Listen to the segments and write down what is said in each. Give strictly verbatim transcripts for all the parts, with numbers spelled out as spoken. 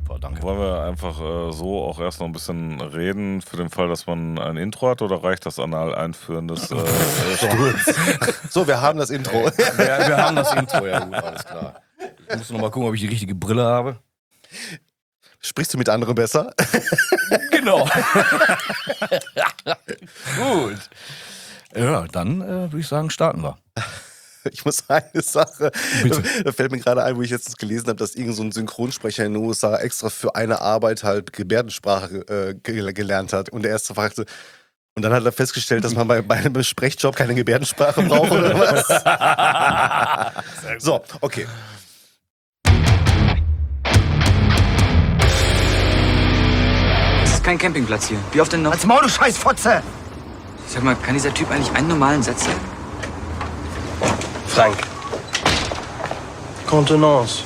Super, danke. Wollen wir einfach äh, so auch erst noch ein bisschen reden, für den Fall, dass man ein Intro hat, oder reicht das anal einführen des äh, äh, Stuhls? So, wir haben das Intro. Wir, wir haben das Intro, ja gut, alles klar. Ich muss noch mal gucken, ob ich die richtige Brille habe. Sprichst du mit anderen besser? Genau. Gut. Ja, dann äh, würde ich sagen, starten wir. Ich muss eine Sache, Bitte. da fällt mir gerade ein, wo ich jetzt gelesen habe, dass irgend so ein Synchronsprecher in den U S A extra für eine Arbeit halt Gebärdensprache äh, ge- gelernt hat. Und der erste fragte, und dann hat er festgestellt, dass man bei, bei einem Sprechjob keine Gebärdensprache braucht oder was? So, okay. Das ist kein Campingplatz hier. Wie oft denn noch? Als Maul, du Scheißfotze! Sag mal, kann dieser Typ eigentlich einen normalen Satz sagen? Frank. Contenance.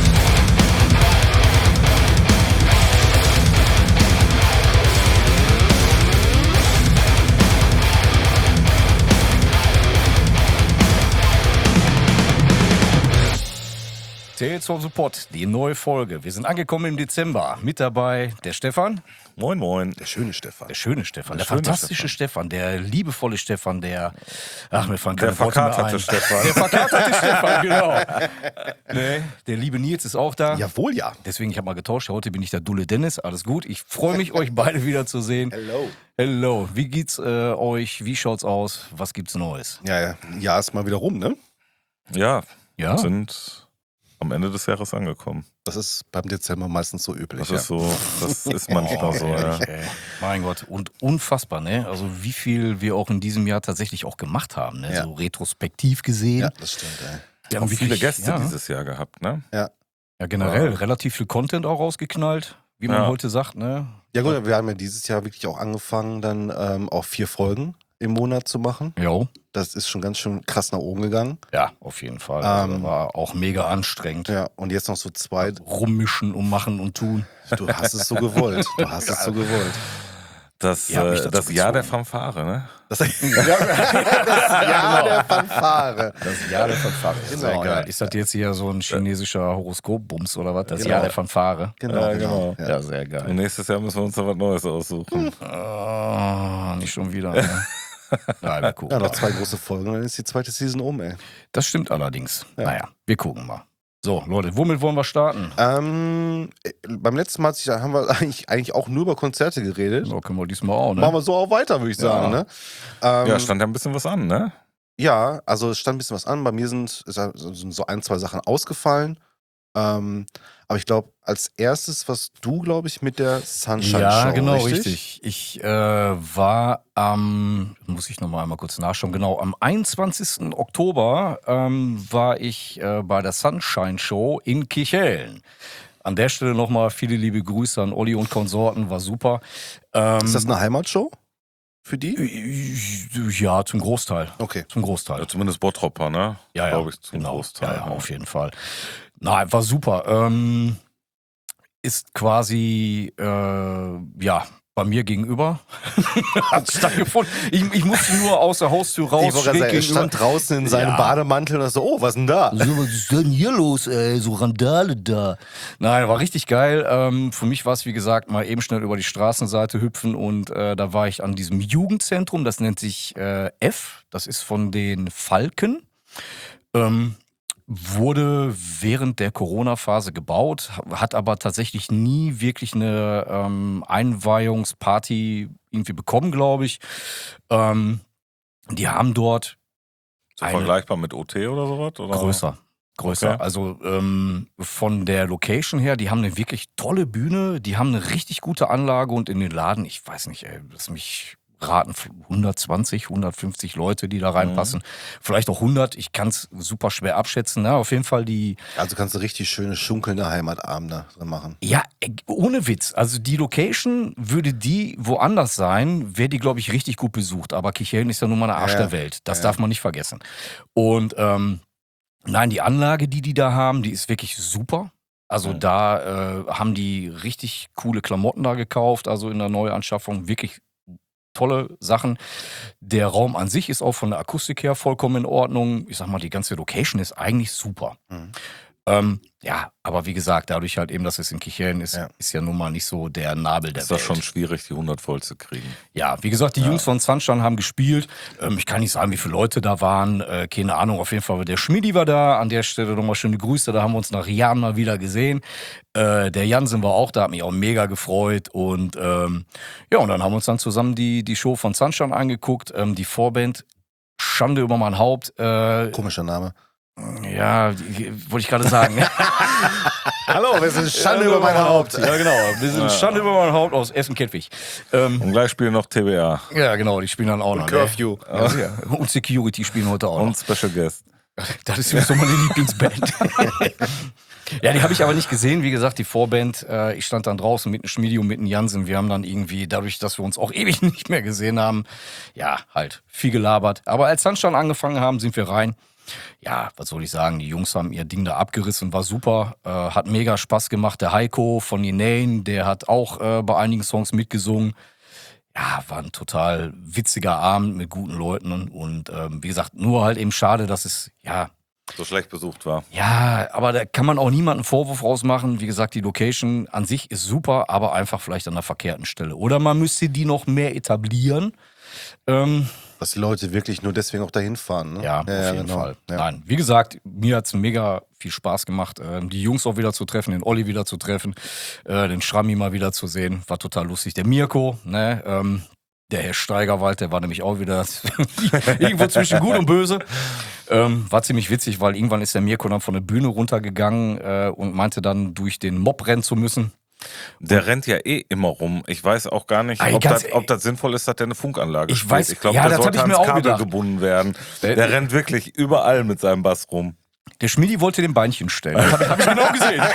Tales from the Pod, die neue Folge. Wir sind angekommen im Dezember. Mit dabei der Stefan. Moin, moin. Der schöne Stefan. Der schöne Stefan, der, Der schöne fantastische Stefan. der liebevolle Stefan, der, ach, mir fallen keine Der Worte mehr verkaterte ein. Stefan. Der verkaterte Stefan, genau. Nee, der liebe Nils ist auch da. Jawohl, ja. Deswegen, ich habe mal getauscht. Heute bin ich der Dulle Dennis. Alles gut. Ich freue mich, euch beide wieder zu sehen. Hello. Hello. Wie geht's äh, euch? Wie schaut's aus? Was gibt's Neues? Ja, ja. Ja, ist mal wieder rum, ne? Ja, Ja? sind am Ende des Jahres angekommen. Das ist beim Dezember meistens so üblich. Das ja. ist so, das ist manchmal so, ja. Ehrlich, ey. Mein Gott. Und unfassbar, ne? Also wie viel wir auch in diesem Jahr tatsächlich auch gemacht haben, ne? Ja. So retrospektiv gesehen. Ja, das stimmt, ey. Wir haben haben viele wirklich- Gäste ja. dieses Jahr gehabt, ne? Ja, generell Ja. relativ viel Content auch rausgeknallt, wie man Ja. heute sagt, ne? Ja gut, wir haben ja dieses Jahr wirklich auch angefangen, dann ähm, auch vier Folgen im Monat zu machen. Jo. Das ist schon ganz schön krass nach oben gegangen. Ja, auf jeden Fall. Also, Ähm, war auch mega anstrengend. Ja, und jetzt noch so zwei. Rummischen und machen und tun. Du hast es so gewollt. Du hast es so gewollt. Das, Ihr habt mich äh, dazu das Jahr der gezwungen. Fanfare, ne? Das, das Jahr der Fanfare. Das Jahr der Fanfare. Genau, Genau, ja. ja. Ist das jetzt hier so ein chinesischer Horoskopbums oder was? Das Genau. Jahr der Fanfare. Genau, Ja, genau. genau. Ja, sehr geil. Und nächstes Jahr müssen wir uns da was Neues aussuchen. Ah, nicht schon wieder. Ne? Nein, wir gucken. Ja, noch mal. zwei große Folgen, dann ist die zweite Season um, ey. Das stimmt allerdings. Ja. Naja, wir gucken mal. So, Leute, womit wollen wir starten? Ähm, äh, beim letzten Mal hat sich- haben wir eigentlich, eigentlich auch nur über Konzerte geredet. So können wir diesmal auch, ne? Machen wir so auch weiter, würde ich sagen. Ja. Ne? Ähm, Ja, stand ja ein bisschen was an, ne? Ja, also es stand ein bisschen was an. Bei mir sind, sind so ein, zwei Sachen ausgefallen. Ähm, aber ich glaube, als erstes warst du, glaube ich, mit der Sunshine Ja, Show. genau, richtig. richtig. Ich äh, war am, muss ich nochmal einmal kurz nachschauen, genau, am einundzwanzigsten Oktober ähm, war ich äh, bei der Sunshine Show in Kirchhellen. An der Stelle nochmal viele liebe Grüße an Olli und Konsorten, war super. Ähm, Ist das eine Heimatshow für die? Ja, zum Großteil. Okay. Zum Großteil. Ja, zumindest Bottropper, ne? Ja, ja, Glaube ich, zum genau. Großteil. Ja, ja, ne? auf jeden Fall. Na, war super. Ähm, ist quasi, äh, ja, bei mir gegenüber. Hat stattgefunden. Ich, ich musste nur aus der Haustür raus. Ich wollte gerade schräg sagen, er gegenüber. stand draußen in seinem Ja. Bademantel und so, oh, was denn da? So, was ist denn hier los, ey? So Randale da. Nein, war richtig geil. Ähm, für mich war es, wie gesagt, mal eben schnell über die Straßenseite hüpfen und äh, da war ich an diesem Jugendzentrum, das nennt sich äh, F, das ist von den Falken. Ähm, wurde während der Corona-Phase gebaut, hat aber tatsächlich nie wirklich eine ähm, Einweihungsparty irgendwie bekommen, glaube ich. Ähm, die haben dort So eine- vergleichbar mit O T oder sowas? Oder? Größer. Größer. Okay. Also ähm, von der Location her, die haben eine wirklich tolle Bühne, die haben eine richtig gute Anlage und in den Laden, ich weiß nicht, ey, lass mich raten, hundertzwanzig, hundertfünfzig Leute, die da reinpassen. Mhm. Vielleicht auch hundert, ich kann es super schwer abschätzen. Na, auf jeden Fall die, Also kannst du richtig schöne, schunkelnde Heimatabende drin machen. ja, äh, ohne Witz. Also die Location, würde die woanders sein, wäre die, glaube ich, richtig gut besucht. Aber Kirchhellen ist ja nun mal der Arsch Ja, der Welt. Das ja. darf man nicht vergessen. Und ähm, nein, die Anlage, die die da haben, die ist wirklich super. Also Mhm. da äh, haben die richtig coole Klamotten da gekauft, also in der Neuanschaffung wirklich tolle Sachen. Der Raum an sich ist auch von der Akustik her vollkommen in Ordnung. Ich sag mal, die ganze Location ist eigentlich super. Mhm. Ähm, ja, aber wie gesagt, dadurch halt eben, dass es in Kichellen ist, Ja. ist ja nun mal nicht so der Nabel der Ist das Welt. schon schwierig, die hundert voll zu kriegen. Ja, wie gesagt, die Ja. Jungs von Sunshine haben gespielt. Ähm, ich kann nicht sagen, wie viele Leute da waren. Äh, keine Ahnung, auf jeden Fall. Der Schmidi war da. An der Stelle nochmal schöne Grüße. Da haben wir uns nach Jahren mal wieder gesehen. Äh, der Jansen war auch da, hat mich auch mega gefreut. Und ähm, ja, und dann haben wir uns dann zusammen die, die Show von Sunshine angeguckt. Ähm, die Vorband, Schande über mein Haupt. Äh, Komischer Name. ja, die- wollte ich gerade sagen. Hallo, wir sind Schande Ja, über mein Haupt. Ja, genau. Wir sind Ja. Schande über mein Haupt aus Essen-Kettwig. Ähm, Und gleich spielen noch T B A ja, genau, die spielen dann auch noch. Curfew. Ne? Ja, ja. Und Security spielen heute auch noch. und Special Guest. Das ist sowieso meine Lieblingsband. Ja, die habe ich aber nicht gesehen. Wie gesagt, die Vorband, äh, ich stand dann draußen mit einem Schmidi und mit einem Jansen. Wir haben dann irgendwie, dadurch, dass wir uns auch ewig nicht mehr gesehen haben, ja, halt viel gelabert. Aber als Sunshine angefangen haben, sind wir rein. Ja, was soll ich sagen, die Jungs haben ihr Ding da abgerissen, war super, äh, hat mega Spaß gemacht. Der Heiko von Inane, der hat auch äh, bei einigen Songs mitgesungen. Ja, war ein total witziger Abend mit guten Leuten und ähm, wie gesagt, nur halt eben schade, dass es, ja, So schlecht besucht war. ja, aber da kann man auch niemanden einen Vorwurf rausmachen. Wie gesagt, die Location an sich ist super, aber einfach vielleicht an der verkehrten Stelle. Oder man müsste die noch mehr etablieren. Ähm, Dass die Leute wirklich nur deswegen auch dahin fahren. Ne? ja, auf jeden genau. Fall. Ja. Nein, wie gesagt, mir hat es mega viel Spaß gemacht, ähm, die Jungs auch wieder zu treffen, den Olli wieder zu treffen, äh, den Schrammi mal wieder zu sehen. War total lustig. Der Mirko, ne, ähm, der Herr Steigerwald, der war nämlich auch wieder irgendwo zwischen Gut und Böse. Ähm, war ziemlich witzig, weil irgendwann ist der Mirko dann von der Bühne runtergegangen äh, und meinte dann, durch den Mob rennen zu müssen. Der rennt ja eh immer rum. Ich weiß auch gar nicht, Ey, ob, ganz das, ob das sinnvoll ist, dass der eine Funkanlage Ich spielt. weiß- ich glaube, ja, der das sollte hab ich mir ans auch Kabel gedacht. gebunden werden. Der- Der rennt wirklich überall mit seinem Bass rum. Der Schmidi wollte den Beinchen stellen. Das habe hab ich genau gesehen.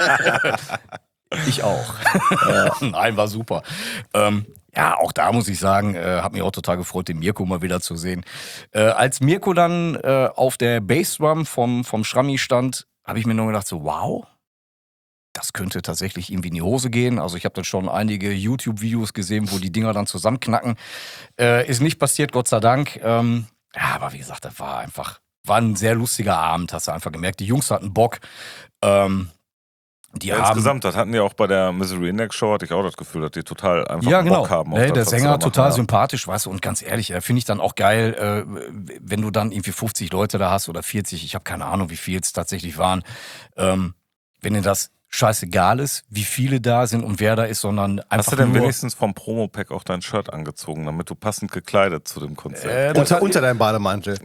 Ich auch. Nein, war super. Ähm, ja, auch da muss ich sagen, äh, hat mich auch total gefreut, den Mirko mal wieder zu sehen. Äh, als Mirko dann äh, auf der Bassdrum vom, vom Schrammi stand, habe ich mir nur gedacht, so wow, das könnte tatsächlich irgendwie in die Hose gehen. Also ich habe dann schon einige YouTube-Videos gesehen, wo die Dinger dann zusammenknacken. Äh, ist nicht passiert, Gott sei Dank. Ähm, ja, aber wie gesagt, das war einfach, war ein sehr lustiger Abend, hast du einfach gemerkt. Die Jungs hatten Bock. Ähm, die Ja, haben, insgesamt, das hatten die auch bei der Misery Index Show, hatte ich auch das Gefühl, dass die total einfach ja, genau. Bock haben. auf Nee, das, der was sie Sänger da machen, total ja. sympathisch, weißt du, und ganz ehrlich, äh, finde ich dann auch geil, äh, wenn du dann irgendwie fünfzig Leute da hast oder vierzig, ich habe keine Ahnung, wie viel es tatsächlich waren, ähm, wenn dir das scheißegal ist, wie viele da sind und wer da ist, sondern einfach Hast du denn nur... wenigstens vom Promo-Pack auch dein Shirt angezogen, damit du passend gekleidet zu dem Konzert? Äh, das Unter, hat- unter deinem Bademantel.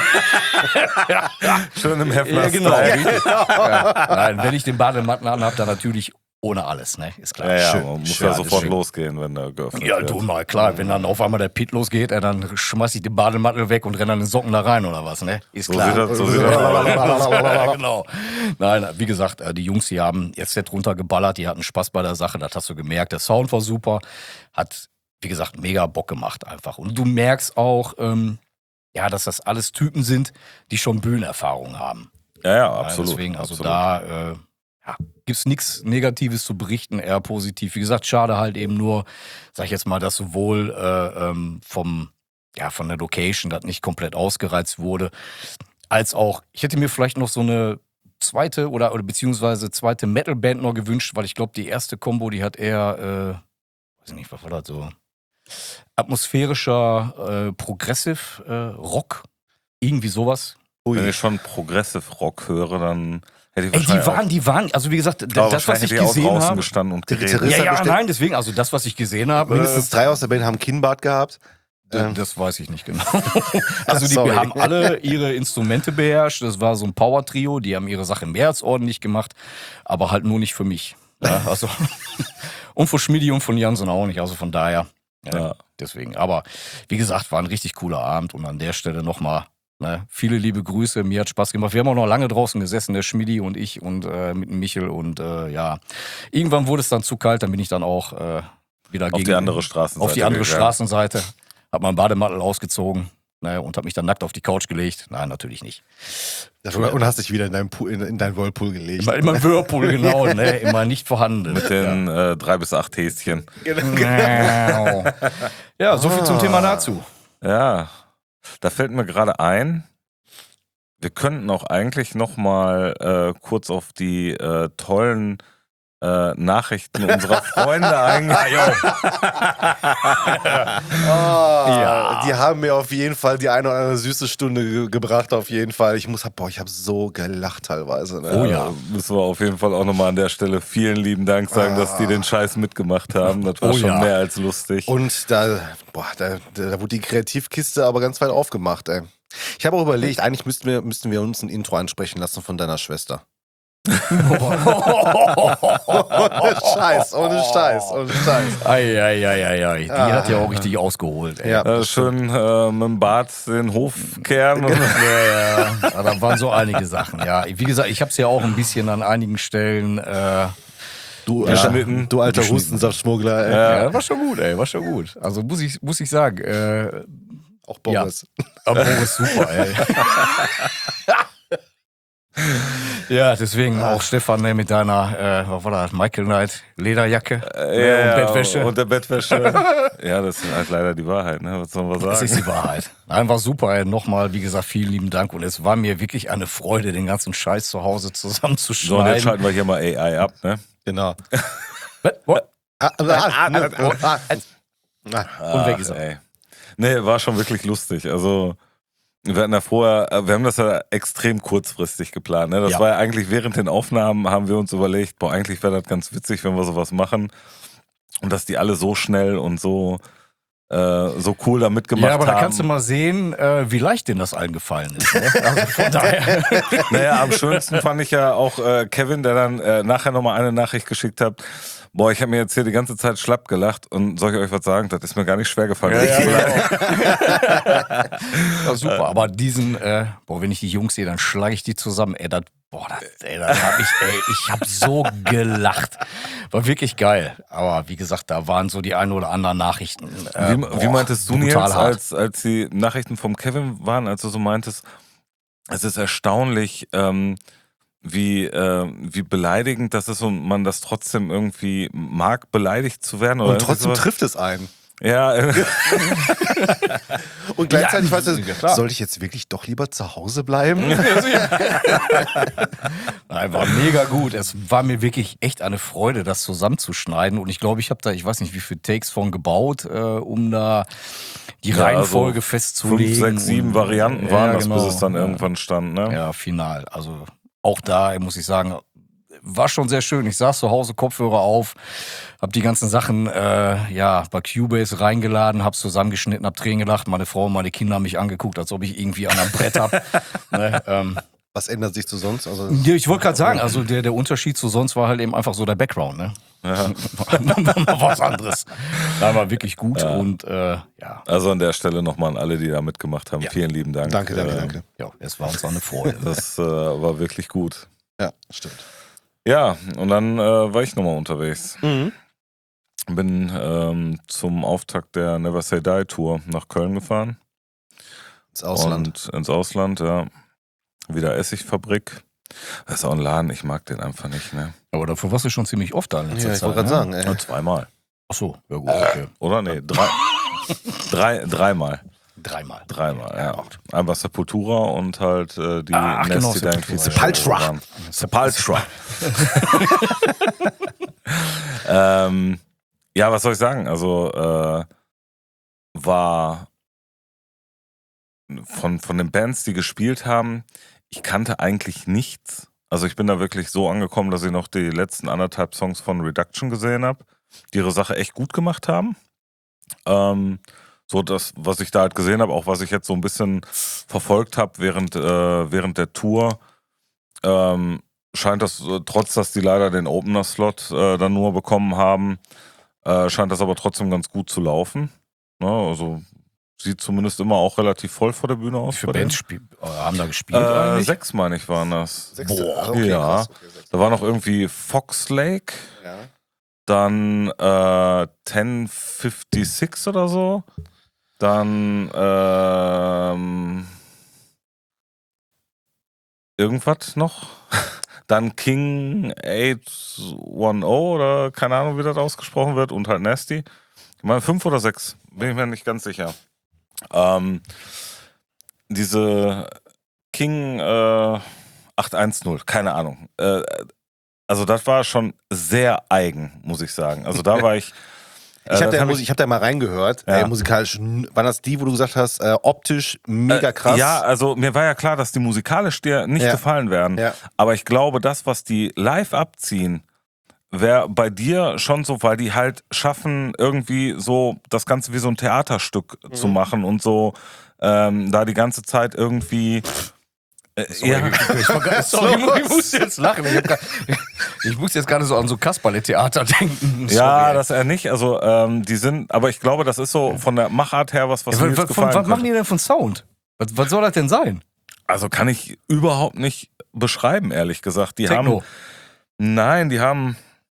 Schön im Heft. Ja, genau. richtig. Ja. Nein, wenn ich den Bademantel anhabe, dann natürlich ohne alles, ne? Ist klar. Ja, ja, Schön, man muss schön, ja alles sofort schön. losgehen, wenn der geöffnet Ja, wird. du mal, klar. Wenn dann auf einmal der Pit losgeht, äh, dann schmeiß ich den Bademantel weg und renne dann in den Socken da rein oder was, ne? Ist So klar. sieht das- so sieht das aus. Ja, genau. Nein, wie gesagt, äh, die Jungs, die haben ihr Set runtergeballert, die hatten Spaß bei der Sache, das hast du gemerkt. Der Sound war super, hat, wie gesagt, mega Bock gemacht einfach. Und du merkst auch, ähm, ja, dass das alles Typen sind, die schon Bühnenerfahrung haben. Ja, ja, Ja, absolut. deswegen, also absolut. da äh, ja, gibt es nichts Negatives zu berichten, eher positiv. Wie gesagt, schade halt eben nur, sag ich jetzt mal, dass sowohl äh, ähm, vom, ja, von der Location das nicht komplett ausgereizt wurde, als auch, ich hätte mir vielleicht noch so eine zweite oder, oder beziehungsweise zweite Metal-Band noch gewünscht, weil ich glaube, die erste Combo, die hat eher, äh, weiß nicht, was war das so, atmosphärischer äh, Progressive äh, Rock, irgendwie sowas. Wenn ich schon Progressive Rock höre, dann hätte ich Ey, die wahrscheinlich waren, die waren, also wie gesagt, auch, das, was wahrscheinlich ich hätte ich auch gesehen draußen habe. gestanden und Die geredet. Gitarrist- Ja, ja, bestimmt- nein, deswegen, also das, was ich gesehen habe, Mindestens drei aus der Band haben Kinnbart gehabt. äh, Ähm, das weiß ich nicht genau. Also die Sorry. haben alle ihre Instrumente beherrscht, das war so ein Power-Trio, die haben ihre Sache mehr als ordentlich gemacht, aber halt nur nicht für mich. Ja, also und von Schmidi und von Jansen auch nicht, also von daher, ja, Ja. deswegen. Aber wie gesagt, war ein richtig cooler Abend und an der Stelle nochmal ne, viele liebe Grüße, mir hat Spaß gemacht. Wir haben auch noch lange draußen gesessen, der Schmidi und ich und äh, mit dem Michel und äh, ja, irgendwann wurde es dann zu kalt, dann bin ich dann auch äh, wieder Auf gegen, die andere Straßenseite. auf die andere gegangen. Straßenseite, hab meinen Bademantel ausgezogen ne, und hab mich dann nackt auf die Couch gelegt. Nein, natürlich nicht. und hast dich wieder in deinen, Pool, in, in deinen Whirlpool gelegt. Immer, immer Whirlpool, genau, ne, immer nicht vorhanden. Mit den äh, drei bis acht Häschen. Genau. Ja, so viel zum Thema dazu. Ja, da fällt mir gerade ein, wir könnten auch eigentlich nochmal äh, kurz auf die äh, tollen äh, Nachrichten unserer Freunde eingehen. Oh, Ja. Die haben mir auf jeden Fall die eine oder andere süße Stunde ge gebracht, auf jeden Fall. Ich muss, boah, ich habe so gelacht teilweise. Ne? Oh ja. Müssen wir auf jeden Fall auch nochmal an der Stelle vielen lieben Dank sagen, Ah. dass die den Scheiß mitgemacht haben. Das war Oh schon ja. mehr als lustig. Und da, boah, da, da wurde die Kreativkiste aber ganz weit aufgemacht, ey. Ich habe auch überlegt, eigentlich müssten wir, müssten wir uns ein Intro ansprechen lassen von deiner Schwester. Ohne Scheiß, ohne Scheiß, ohne Scheiß. Eieieiei. Die Ah. hat ja auch richtig ausgeholt. Ey. Ja. äh, schön äh, mit dem Bart den Hof kehren. Und Ja, ja. Ja, da waren so einige Sachen. Ja, wie gesagt, ich habe es ja auch ein bisschen an einigen Stellen. Äh, Du, Ja. alter, du alter Geschnitten. Hustensaftschmuggler, ey. ja, war schon gut, ey, war schon gut. Also muss ich, muss ich sagen, äh, Auch Boris. aber Boris super, ey. Ja, deswegen auch Stefan ne, mit deiner, äh, was war das, Michael Knight Lederjacke Äh, ne, und Bettwäsche. Und der Bettwäsche. Ja, das ist halt leider die Wahrheit, ne? Was soll man Das sagen? ist die Wahrheit. Einfach super. Ey. Nochmal, wie gesagt, vielen lieben Dank. Und es war mir wirklich eine Freude, den ganzen Scheiß zu Hause So, und jetzt zusammenzuschneiden. schalten wir hier mal A I ab, ne? Genau. Was? What? Ah, ah, ah, ah, ah, ah. Und weg Ach, ist er. ey. Nee, war schon wirklich lustig. Also, wir hatten da vorher, wir haben das ja extrem kurzfristig geplant. Ne? Das Ja. war ja eigentlich während den Aufnahmen, haben wir uns überlegt, boah, eigentlich wäre das ganz witzig, wenn wir sowas machen. Und dass die alle so schnell und so, äh, so cool da mitgemacht Ja, aber haben. da kannst du mal sehen, äh, wie leicht denen das allen gefallen ist. Ne? Also von daher. Naja, am schönsten fand ich ja auch äh, Kevin, der dann äh, nachher nochmal eine Nachricht geschickt hat. Boah, ich habe mir jetzt hier die ganze Zeit schlapp gelacht und soll ich euch was sagen? Das ist mir gar nicht schwer gefallen. Ja, das ja, zu genau. bleiben. Ja, super, aber diesen, äh, boah, wenn ich die Jungs sehe, dann schlage ich die zusammen. Ey, das, boah, das, ey, das hab ich, ey, ich hab so gelacht. War wirklich geil. Aber wie gesagt, da waren so die ein oder anderen Nachrichten. Äh, Wie, boah, wie meintest du, Nils, brutal hart. als, als die Nachrichten vom Kevin waren, als du so meintest, es ist erstaunlich, ähm, wie, äh, wie beleidigend das ist und man das trotzdem irgendwie mag, beleidigt zu werden? Oder Und trotzdem irgendwie trifft es einen. sowas? Ja, äh, Und gleichzeitig Ja, weißt du, ja, klar. soll ich jetzt wirklich doch lieber zu Hause bleiben? Nein, war mega gut. Es war mir wirklich echt eine Freude, das zusammenzuschneiden. Und ich glaube, ich habe da, ich weiß nicht, wie viele Takes von gebaut, äh, um da die Ja, Reihenfolge also festzulegen. fünf, sechs, sieben Und- Varianten Ja, waren das, genau. bis es dann Ja. irgendwann stand, ne? Ja, final. Also auch da muss ich sagen, war schon sehr schön. Ich saß zu Hause, Kopfhörer auf, hab die ganzen Sachen äh, ja bei Cubase reingeladen, hab's zusammengeschnitten, hab Tränen gelacht. Meine Frau und meine Kinder haben mich angeguckt, als ob ich irgendwie an einem Brett hab. ne, ähm, Was ändert sich zu sonst? Also, ja, ich wollte gerade sagen, also der, der Unterschied zu sonst war halt eben einfach so der Background, ne? Ja. Was anderes. Da war wirklich gut und äh, ja, Also an der Stelle nochmal an alle, die da mitgemacht haben. Ja. Vielen lieben Dank. danke, danke, Ähm, danke. ja, es war uns auch eine Freude. Das äh, war wirklich gut. Ja, stimmt. Ja, und dann äh, war ich nochmal unterwegs. Mhm. Bin ähm, zum Auftakt der Never Say Die Tour nach Köln gefahren. Ins Ausland. Und ins Ausland, ja. Wieder Essigfabrik. Das ist auch ein Laden, ich mag den einfach nicht, ne? Aber dafür warst du schon ziemlich oft da in letzter Ja, ich Zeit. wollte gerade ne? sagen, ey. Nur zweimal. Ach so, ja gut, okay. Oder? Nee, drei, drei, dreimal. Dreimal. Dreimal, ja. gut. Einmal Sepultura und halt äh, die Ach, genau, Nasty Dank Sepultura. Sepultura. Sepultura. ähm, ja, was soll ich sagen? Also äh, war von, von den Bands, die gespielt haben, ich kannte eigentlich nichts. Also ich bin da wirklich so angekommen, dass ich noch die letzten anderthalb Songs von Reduction gesehen habe, die ihre Sache echt gut gemacht haben. Ähm, so das, was ich da halt gesehen habe, auch was ich jetzt so ein bisschen verfolgt habe während, äh, während der Tour, ähm, scheint das, äh, trotz dass die leider den Opener-Slot äh, dann nur bekommen haben, äh, scheint das aber trotzdem ganz gut zu laufen. Ne? Also sieht zumindest immer auch relativ voll vor der Bühne aus. Wie viele bei denen. Bands spiel, äh, haben da gespielt Äh, eigentlich? sechs, meine ich, waren das. Sechste. Boah, Ah, okay, ja. krass, okay, sechste. Da war noch irgendwie Fox Lake, Ja. dann äh, zehn sechsundfünfzig oder so, dann ähm, irgendwas noch, dann King achthundertzehn oder keine Ahnung, wie das ausgesprochen wird und halt Nasty. Ich meine fünf oder sechs, bin ich mir nicht ganz sicher. Ähm, diese King äh, acht eins null, keine Ahnung. Äh, also das war schon sehr eigen, muss ich sagen. Also da war ich... Äh, Ich habe da, hab ich, ich hab da mal reingehört, Ja. äh, musikalisch. Waren das die, wo du gesagt hast, äh, optisch mega krass? Äh, ja, also mir war ja klar, dass die musikalisch dir nicht Ja. gefallen werden. Ja. Aber ich glaube, das, was die live abziehen, wäre bei dir schon so, weil die halt schaffen, irgendwie so das Ganze wie so ein Theaterstück Mhm. zu machen und so ähm, da die ganze Zeit irgendwie. Äh, ja. Ich, war gar- sorry, ich muss jetzt lachen. Ich, hab grad, ich muss jetzt gerade so an so Kasperle-Theater denken. Ja, Sorry. das eher nicht. Also ähm, die sind, aber ich glaube, das ist so von der Machart her was, was Ja, mir was, jetzt was, von, gefallen was machen könnte. die denn von Sound? Was, was soll das denn sein? Also kann ich überhaupt nicht beschreiben, ehrlich gesagt. Die Techno. haben, nein, die haben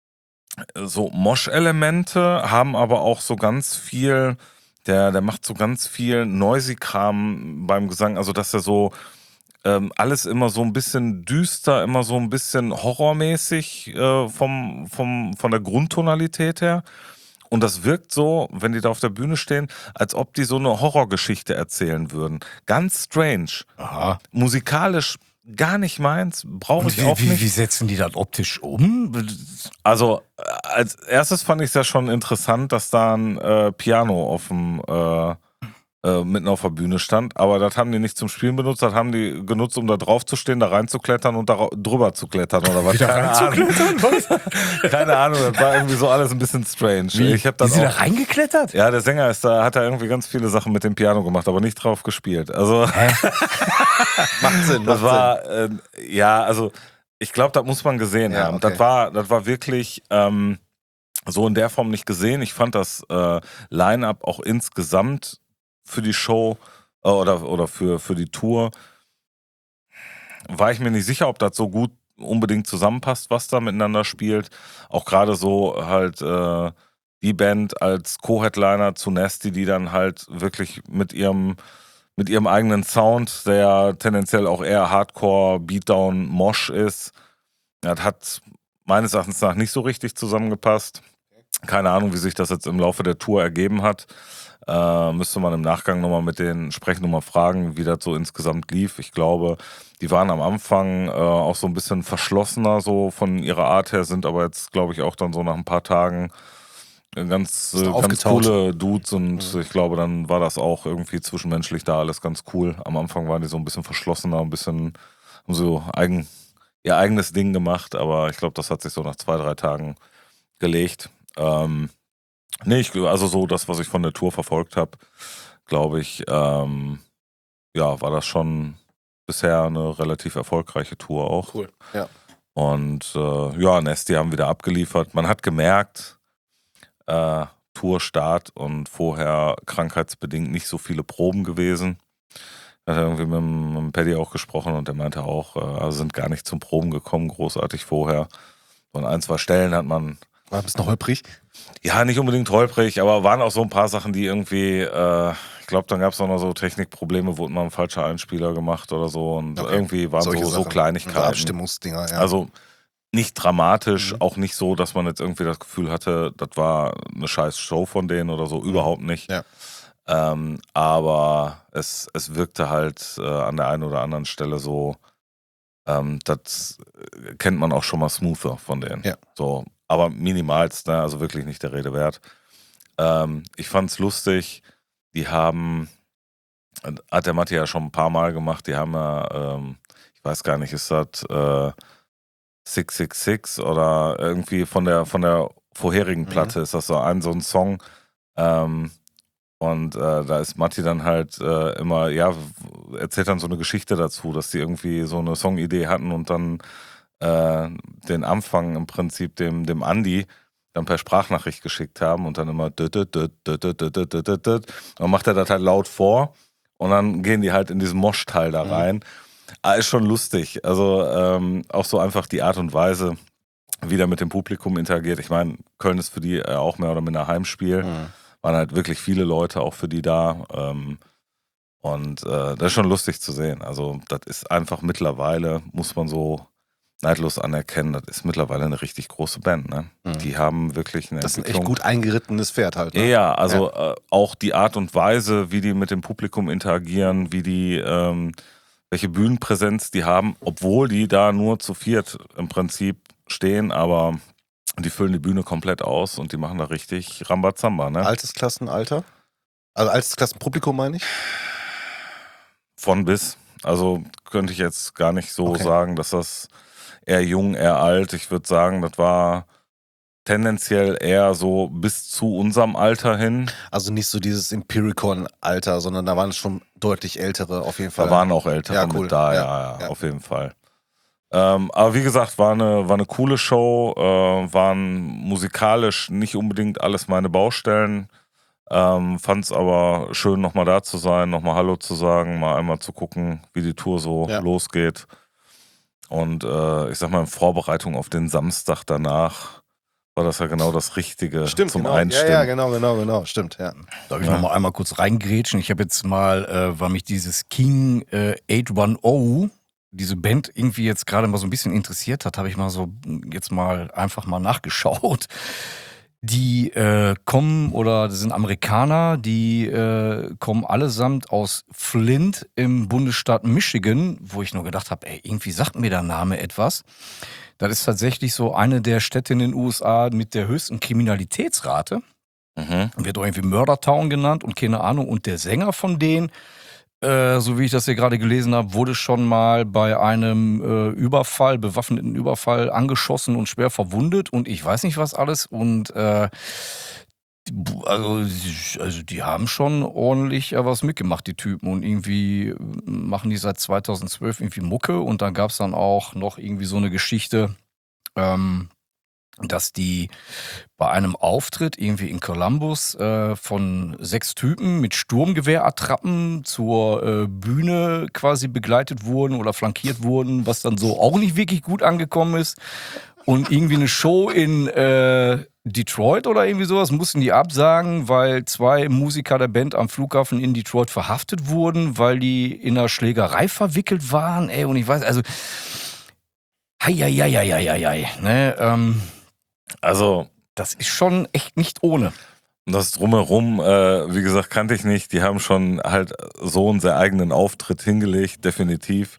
so Mosh-Elemente, haben aber auch so ganz viel, der, der macht so ganz viel Noisy-Kram beim Gesang, also dass er so ähm, alles immer so ein bisschen düster, immer so ein bisschen horrormäßig äh, vom, vom, von der Grundtonalität her. Und das wirkt so, wenn die da auf der Bühne stehen, als ob die so eine Horrorgeschichte erzählen würden. Ganz strange. Aha. Musikalisch gar nicht meins, brauche Und ich wie, auch wie, nicht. wie setzen die das optisch um? Also äh, als erstes fand ich es ja schon interessant, dass da ein äh, Piano auf dem äh, äh, mitten auf der Bühne stand, aber das haben die nicht zum Spielen benutzt, das haben die genutzt, um da drauf zu stehen, da reinzuklettern und da ra- drüber zu klettern oder was. Wieder Keine Ahnung. Keine Ahnung, das war irgendwie so alles ein bisschen strange. Wie? Ich habe die dann sind da auch, reingeklettert? ja, der Sänger ist da, hat da irgendwie ganz viele Sachen mit dem Piano gemacht, aber nicht drauf gespielt. Also Macht Sinn, macht das war, äh, ja, also ich glaube, das muss man gesehen Ja, haben. okay. Das war, das war wirklich ähm, so in der Form nicht gesehen. Ich fand das äh, Line-Up auch insgesamt für die Show äh, oder, oder für, für die Tour, war ich mir nicht sicher, ob das so gut unbedingt zusammenpasst, was da miteinander spielt. Auch gerade so halt äh, die Band als Co-Headliner zu Nasty, die dann halt wirklich mit ihrem mit ihrem eigenen Sound, der tendenziell auch eher Hardcore, Beatdown, Mosh ist. Das hat meines Erachtens nach nicht so richtig zusammengepasst. Keine Ahnung, wie sich das jetzt im Laufe der Tour ergeben hat. Äh, müsste man im Nachgang nochmal mit denen sprechen, nochmal fragen, wie das so insgesamt lief. Ich glaube, die waren am Anfang äh, auch so ein bisschen verschlossener so von ihrer Art her, sind aber jetzt, glaube ich, auch dann so nach ein paar Tagen ganz, Ist äh, ganz aufgetaut. coole Dudes und Mhm. ich glaube, dann war das auch irgendwie zwischenmenschlich da alles ganz cool. Am Anfang waren die so ein bisschen verschlossener, ein bisschen haben so eigen, ihr eigenes Ding gemacht, aber ich glaube, das hat sich so nach zwei, drei Tagen gelegt. Ähm, nee, ich, also so das, was ich von der Tour verfolgt habe, glaube ich, ähm, ja, war das schon bisher eine relativ erfolgreiche Tour auch. Cool, ja. Und äh, ja, Nasty haben wieder abgeliefert. Man hat gemerkt, äh, Tourstart und vorher krankheitsbedingt nicht so viele Proben gewesen. Hat er irgendwie mit, dem- mit dem Paddy auch gesprochen und der meinte auch, äh, also sind gar nicht zum Proben gekommen, großartig vorher. Und ein, zwei Stellen hat man, War ein bisschen holprig. ja, nicht unbedingt holprig, aber waren auch so ein paar Sachen, die irgendwie, äh, ich glaube, dann gab es auch noch so Technikprobleme, wurde mal ein falscher Einspieler gemacht oder so und Okay. irgendwie waren Solche so, so Sachen. Kleinigkeiten. So Abstimmungsdinger, ja. Also nicht dramatisch, Mhm. auch nicht so, dass man jetzt irgendwie das Gefühl hatte, das war eine scheiß Show von denen oder so, überhaupt nicht. Ja. Ähm, aber es, es wirkte halt äh, an der einen oder anderen Stelle so, ähm, das äh, kennt man auch schon mal smoother von denen. Ja. So, aber minimalst, ne? Also wirklich nicht der Rede wert. Ähm, ich fand's lustig, die haben, hat der Matti ja schon ein paar Mal gemacht, die haben ja, ähm, ich weiß gar nicht, ist das äh, six six six oder irgendwie von der von der vorherigen Mhm. Platte ist das so ein so ein Song. Ähm, und äh, da ist Matti dann halt äh, immer, ja, w- erzählt dann so eine Geschichte dazu, dass die irgendwie so eine Songidee hatten und dann äh, den Anfang im Prinzip dem, dem Andi dann per Sprachnachricht geschickt haben und dann immer düt, düt, düt, düt, düt, düt, düt, düt, düt. Dann macht er das halt laut vor und dann gehen die halt in diesen Mosh-Teil da Mhm. rein. Ah, ist schon lustig. Also ähm, auch so einfach die Art und Weise, wie der mit dem Publikum interagiert. Ich meine, Köln ist für die äh, auch mehr oder minder ein Heimspiel. Mhm. Waren halt wirklich viele Leute auch für die da. Ähm, und äh, das ist schon lustig zu sehen. Also das ist einfach mittlerweile, muss man so neidlos anerkennen, das ist mittlerweile eine richtig große Band. Ne? Mhm. Die haben wirklich eine Das ist ein echt Entwicklung. gut eingerittenes Pferd halt. Ja, Ne? ja, also Äh, auch die Art und Weise, wie die mit dem Publikum interagieren, wie die, ähm, welche Bühnenpräsenz die haben, obwohl die da nur zu viert im Prinzip stehen, aber die füllen die Bühne komplett aus und die machen da richtig Rambazamba, ne? Altersklassenalter? Also Altersklassenpublikum meine ich? Von bis. Also könnte ich jetzt gar nicht so Okay. sagen, dass das eher jung, eher alt. Ich würde sagen, das war tendenziell eher so bis zu unserem Alter hin. Also nicht so dieses Empiricon-Alter, sondern da waren schon deutlich ältere auf jeden Fall. Da waren auch Ältere Ja, cool. mit da, ja, Ja, ja, ja. auf jeden Fall. Ähm, aber wie gesagt, war eine, war eine coole Show, äh, waren musikalisch nicht unbedingt alles meine Baustellen. Ähm, Fand es aber schön, nochmal da zu sein, nochmal Hallo zu sagen, mal einmal zu gucken, wie die Tour so Ja. losgeht. Und äh, ich sag mal, in Vorbereitung auf den Samstag danach war das ja genau das Richtige Stimmt, zum genau. Ja, Einstimmen. ja, genau, genau, genau. Stimmt, ja. Darf ich Ja. noch mal einmal kurz reingrätschen? Ich habe jetzt mal, äh, weil mich dieses King äh, achthundertzehn, diese Band irgendwie jetzt gerade mal so ein bisschen interessiert hat, habe ich mal so jetzt mal einfach mal nachgeschaut. Die äh, kommen, oder das sind Amerikaner, die äh, kommen allesamt aus Flint im Bundesstaat Michigan, wo ich nur gedacht habe, ey, irgendwie sagt mir der Name etwas. Das ist tatsächlich so eine der Städte in den U S A mit der höchsten Kriminalitätsrate. Mhm. Wird auch irgendwie Murdertown genannt und keine Ahnung. Und der Sänger von denen, äh, so wie ich das hier gerade gelesen habe, wurde schon mal bei einem äh, Überfall, bewaffneten Überfall angeschossen und schwer verwundet und ich weiß nicht was alles. Und äh, die- also, also die haben schon ordentlich äh, was mitgemacht, die Typen. Und irgendwie äh, machen die seit zweitausendzwölf irgendwie Mucke. Und dann gab es dann auch noch irgendwie so eine Geschichte, ähm, dass die bei einem Auftritt irgendwie in Columbus äh, von sechs Typen mit Sturmgewehrattrappen zur äh, Bühne quasi begleitet wurden oder flankiert wurden, was dann so auch nicht wirklich gut angekommen ist. Und irgendwie eine Show in äh, Detroit oder irgendwie sowas mussten die absagen, weil zwei Musiker der Band am Flughafen in Detroit verhaftet wurden, weil die in einer Schlägerei verwickelt waren. Ey, und ich weiß, also Heieieiei, ne, ähm, Also das ist schon echt nicht ohne. das Drumherum, äh, wie gesagt, kannte ich nicht. Die haben schon halt so einen sehr eigenen Auftritt hingelegt, definitiv.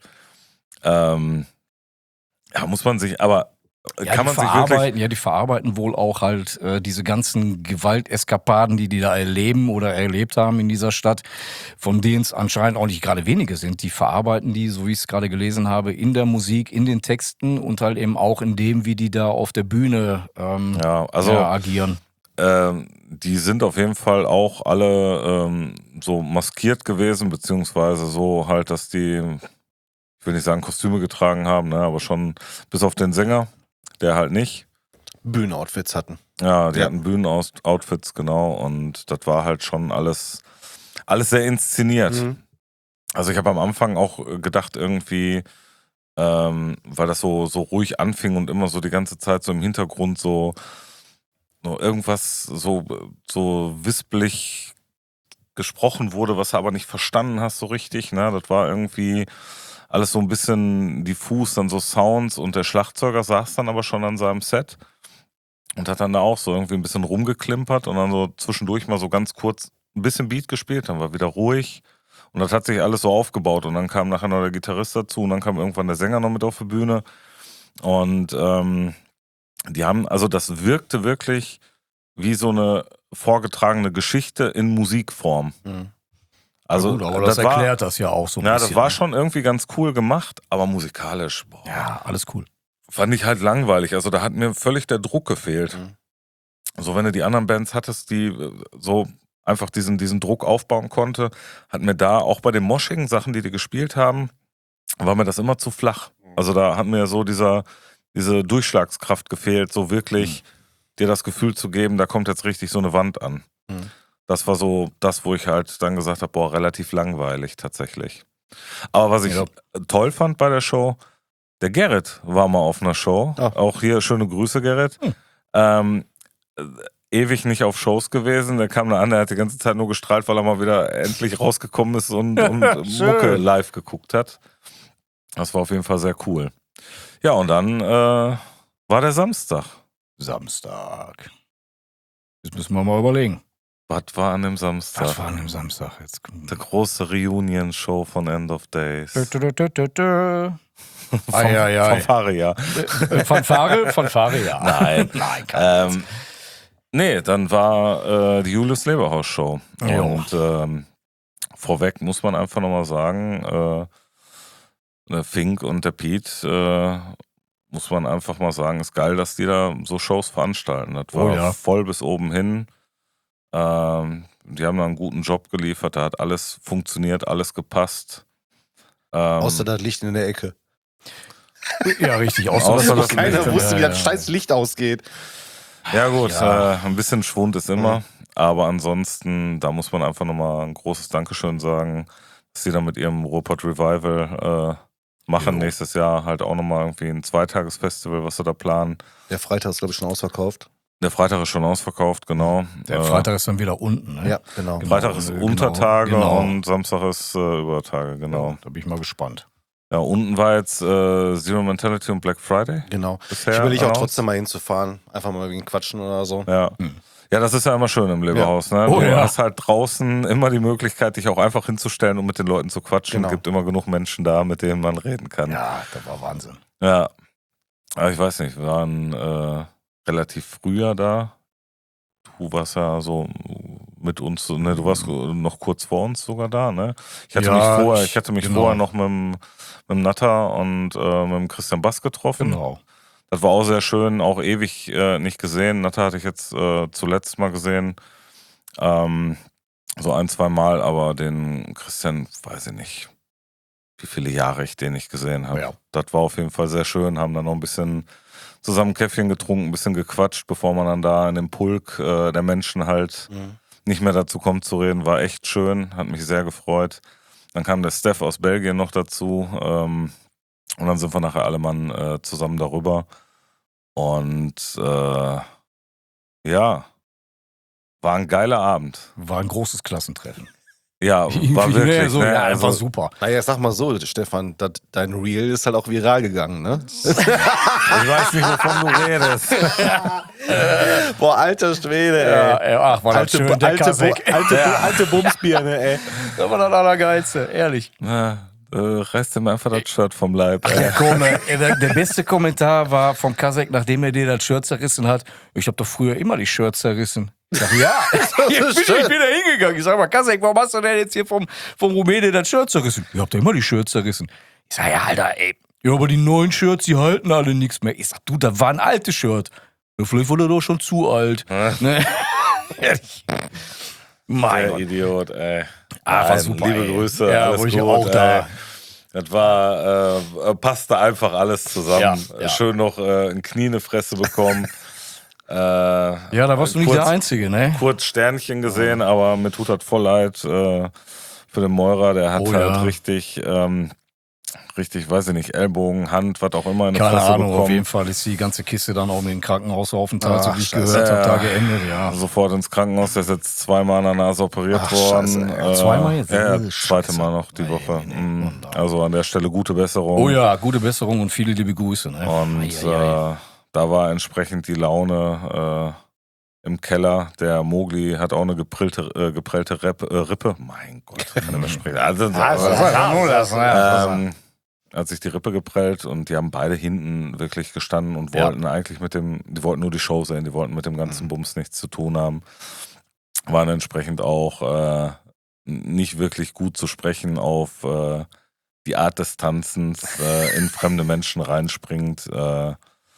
Ähm, ja, muss man sich, aber Ja, kann die man sich wirklich... verarbeiten, ja, die verarbeiten wohl auch halt äh, diese ganzen Gewalteskapaden, die die da erleben oder erlebt haben in dieser Stadt, von denen es anscheinend auch nicht gerade wenige sind. Die verarbeiten die, so wie ich es gerade gelesen habe, in der Musik, in den Texten und halt eben auch in dem, wie die da auf der Bühne ähm, Ja, also ja, agieren. ähm, die sind auf jeden Fall auch alle ähm, so maskiert gewesen, beziehungsweise so halt, dass die, ich will nicht sagen Kostüme getragen haben, ne, aber schon bis auf den Sänger, der halt nicht. Bühnenoutfits hatten. Ja, die Ja. hatten Bühnenoutfits, genau, und das war halt schon alles, alles sehr inszeniert. Mhm. Also ich habe am Anfang auch gedacht irgendwie, ähm, weil das so, so ruhig anfing und immer so die ganze Zeit so im Hintergrund so, so irgendwas so, so wispelig gesprochen wurde, was du aber nicht verstanden hast so richtig, ne? Das war irgendwie alles so ein bisschen diffus, dann so Sounds, und der Schlagzeuger saß dann aber schon an seinem Set und hat dann da auch so irgendwie ein bisschen rumgeklimpert und dann so zwischendurch mal so ganz kurz ein bisschen Beat gespielt, dann war wieder ruhig und das hat sich alles so aufgebaut und dann kam nachher noch der Gitarrist dazu und dann kam irgendwann der Sänger noch mit auf die Bühne und ähm, die haben, also das wirkte wirklich wie so eine vorgetragene Geschichte in Musikform. Mhm. Also ja, gut, aber das, das war, erklärt das ja auch so ein ja, bisschen. das war ne? schon irgendwie ganz cool gemacht, aber musikalisch, boah, Ja, alles cool. fand ich halt langweilig. Also da hat mir völlig der Druck gefehlt. Mhm. So, wenn du die anderen Bands hattest, die äh, so einfach diesen, diesen Druck aufbauen konnte, hat mir da auch bei den moschigen Sachen, die die gespielt haben, war mir das immer zu flach. Also da hat mir so dieser, diese Durchschlagskraft gefehlt, so wirklich dir das Gefühl zu geben, da kommt jetzt richtig so eine Wand an. Mhm. Das war so das, wo ich halt dann gesagt habe, boah, relativ langweilig tatsächlich. Aber was ich Ja. toll fand bei der Show, der Gerrit war mal auf einer Show. Ah. Auch hier schöne Grüße, Gerrit. Hm. Ähm, äh, ewig nicht auf Shows gewesen. Der kam da an, der hat die ganze Zeit nur gestrahlt, weil er mal wieder endlich rausgekommen ist und, und Schön. Mucke live geguckt hat. Das war auf jeden Fall sehr cool. Ja, und dann äh, war der Samstag. Samstag. Jetzt müssen wir mal überlegen. Was war an dem Samstag? Was war an dem Samstag jetzt? Die große Reunion-Show von End of Days. Dö, dö, dö, dö, dö. Von, Ei, ei, ei. von Faria. Äh, Fanfare? Fanfare, ja. Nein. Nein, kein Ähm, nee, dann war äh, die Julius Leberhaus Show. Jo. Und ähm, vorweg muss man einfach nochmal sagen, äh, der Fink und der Pete, äh, muss man einfach mal sagen, ist geil, dass die da so Shows veranstalten. Das war Oh ja. voll bis oben hin. Ähm, die haben da einen guten Job geliefert, da hat alles funktioniert, alles gepasst. Ähm, Außer das Licht in der Ecke. Ja, richtig. Außer Außer, das dass Keiner Licht- wusste, wie ja, das ja. scheiß Licht ausgeht. Ja gut, Ja. Äh, ein bisschen Schwund ist immer, aber ansonsten, da muss man einfach nochmal ein großes Dankeschön sagen, dass sie dann mit ihrem Ruhrpott Revival äh, machen. Jo. Nächstes Jahr halt auch nochmal irgendwie ein Zweitagesfestival, was sie da planen. Der Freitag ist, glaube ich, schon ausverkauft. Der Freitag ist schon ausverkauft, genau. Der Äh, Freitag ist dann wieder unten. Ne? Ja, genau. Genau. Freitag ist genau, Untertage genau. und Samstag ist äh, Übertage, genau. Da bin ich mal gespannt. Ja, unten war jetzt äh, Zero Mentality und Black Friday Genau. bisher. Ich überlege auch announced. trotzdem mal hinzufahren. Einfach mal wegen Quatschen oder so. Ja. Hm. Ja, das ist ja immer schön im Leberhaus. Ne? Oh Du ja. hast halt draußen immer die Möglichkeit, dich auch einfach hinzustellen und mit den Leuten zu quatschen. Genau. Es gibt immer genug Menschen da, mit denen man reden kann. Ja, das war Wahnsinn. Ja. Aber ich weiß nicht, wir waren äh, relativ früher da. Du warst ja so mit uns, ne, du warst noch kurz vor uns sogar da, ne? Ich hatte Ja, mich vorher, ich- ich hatte mich genau. vorher noch mit dem, mit dem Natter und äh, mit dem Christian Bass getroffen. Genau. Das war auch sehr schön, auch ewig äh, nicht gesehen. Natter hatte ich jetzt äh, zuletzt mal gesehen. Ähm, so ein, zwei Mal, aber den Christian, weiß ich nicht, wie viele Jahre ich den nicht gesehen habe. Ja. Das war auf jeden Fall sehr schön, haben dann noch ein bisschen zusammen Käffchen getrunken, ein bisschen gequatscht, bevor man dann da in dem Pulk äh, der Menschen halt Mhm. nicht mehr dazu kommt zu reden. War echt schön, hat mich sehr gefreut. Dann kam der Steph aus Belgien noch dazu ähm, und dann sind wir nachher alle Mann äh, zusammen darüber. Und äh, ja, war ein geiler Abend. War ein großes Klassentreffen. Ja, war wirklich. Nee, so, ne? ja, also, einfach super. Naja, sag mal so, Stefan, dat, dein Reel ist halt auch viral gegangen, ne? ich weiß nicht, wovon du redest. Boah, alter Schwede, ey. Ja, ja, ach, war das Alte, schön, Bu- der alte, Bu- Kasek. alte, Bu- alte Bumsbirne, ey. Das war das Allergeilste, ehrlich. Ja, äh, reißt dir mal einfach das Shirt vom Leib. Der, Ey. Kom- äh, der, der beste Kommentar war vom Kasek, nachdem er dir das Shirt zerrissen hat. Ich habe doch früher immer die Shirts zerrissen. Ich sag, ja, jetzt bin ich schön. wieder hingegangen. Ich sag mal, Kasek, warum hast du denn jetzt hier vom, vom Rumäne das Shirt zerrissen? Ich hab da immer die Shirts zerrissen. Ich sag, ja, Alter, ey. Ja, aber die neuen Shirts, die halten alle nichts mehr. Ich sag, du, da war ein altes Shirt. Ja, vielleicht wurde er doch schon zu alt. Ne? Ehrlich. Mein Der Gott. Idiot, ey. Ah, war Nein, super, liebe ey. Grüße, Ja, alles wo ich gut, auch da. ey. Das war, äh, passte einfach alles zusammen. Ja, ja. Schön noch äh, ein Knie in die Fresse bekommen. äh, Ja, da warst du nicht kurz, der Einzige, ne? Kurz Sternchen gesehen, aber mir tut das voll leid äh, für den Meurer. Der hat Oh, halt ja. richtig, ähm, richtig, weiß ich nicht, Ellbogen, Hand, was auch immer in die Keine Fresse Ahnung, bekommen. auf jeden Fall ist die ganze Kiste dann auch mit dem Krankenhausaufenthalt, so Ach, wie ich scheiße. gehört habe, Ja. da geendet, ja. Sofort ins Krankenhaus, der ist jetzt zweimal an der Nase operiert Ach, worden. scheiße, ja. Äh, Zweimal jetzt? Ja, ja, Oh, zweite scheiße. Mal noch die Nee, Woche. nee, nee, Mm, wunderbar. Also an der Stelle gute Besserung. Oh ja, gute Besserung und viele liebe Grüße. Ne? Und Ei, ei, ei. äh, da war entsprechend die Laune äh, im Keller. Der Mogli hat auch eine geprillte, äh, geprellte Rep, äh, Rippe. Mein Gott, kann ich mehr sprechen. Also, Also, das war nur das, ne? ähm, hat sich die Rippe geprellt und die haben beide hinten wirklich gestanden und Ja. wollten eigentlich mit dem, die wollten nur die Show sehen, die wollten mit dem ganzen Bums nichts zu tun haben. Waren entsprechend auch äh, nicht wirklich gut zu sprechen auf äh, die Art des Tanzens, äh, in fremde Menschen reinspringt. Äh,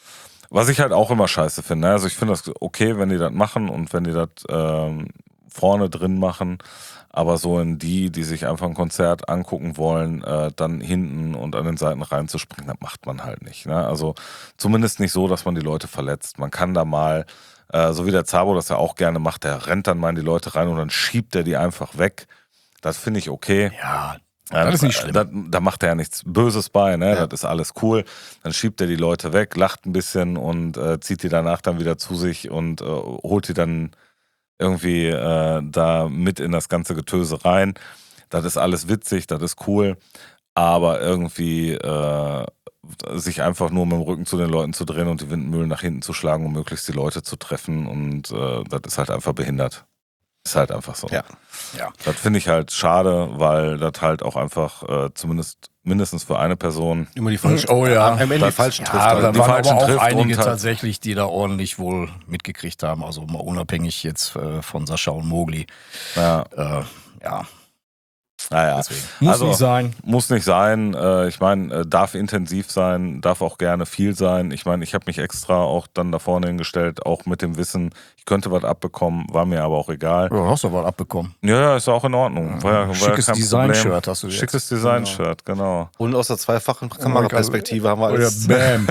was ich halt auch immer scheiße finde. Ne? Also ich finde das okay, wenn die das machen und wenn die das ähm, vorne drin machen, aber so in die, die sich einfach ein Konzert angucken wollen, äh, dann hinten und an den Seiten reinzuspringen, das macht man halt nicht. Ne? Also zumindest nicht so, dass man die Leute verletzt. Man kann da mal, äh, so wie der Zabo das ja auch gerne macht, der rennt dann mal in die Leute rein und dann schiebt er die einfach weg. Das finde ich okay. Ja, Ja, das ist nicht schlimm. Da, da macht er ja nichts Böses bei, ne? Ja. Das ist alles cool. Dann schiebt er die Leute weg, lacht ein bisschen und äh, zieht die danach dann wieder zu sich und äh, holt die dann irgendwie äh, da mit in das ganze Getöse rein. Das ist alles witzig, das ist cool. Aber irgendwie äh, sich einfach nur mit dem Rücken zu den Leuten zu drehen und die Windmühlen nach hinten zu schlagen, um möglichst die Leute zu treffen. Und äh, das ist halt einfach behindert. Ist halt einfach so. Ja. Ja. Das finde ich halt schade, weil das halt auch einfach äh, zumindest mindestens für eine Person. Immer die falschen. Oh ja. Am Ende die Das- falschen Ja, trifft. aber da halt. die waren Falschen aber auch trifft einige und halt- tatsächlich, die da ordentlich wohl mitgekriegt haben. Also mal unabhängig jetzt äh, von Sascha und Mowgli. Ja, Äh, ja, naja. deswegen. Muss Also- nicht sein. Muss nicht sein. Äh, ich meine, äh, darf intensiv sein, darf auch gerne viel sein. Ich meine, ich habe mich extra auch dann da vorne hingestellt, auch mit dem Wissen, ich könnte was abbekommen, war mir aber auch egal. Ja, hast du was abbekommen. Ja, ja, ist auch in Ordnung. War, ja- war ja Schickes kein Design-Shirt Problem. hast du jetzt. Schickes Design-Shirt, genau. Und aus der zweifachen Kameraperspektive haben wir Oder alles. Bam.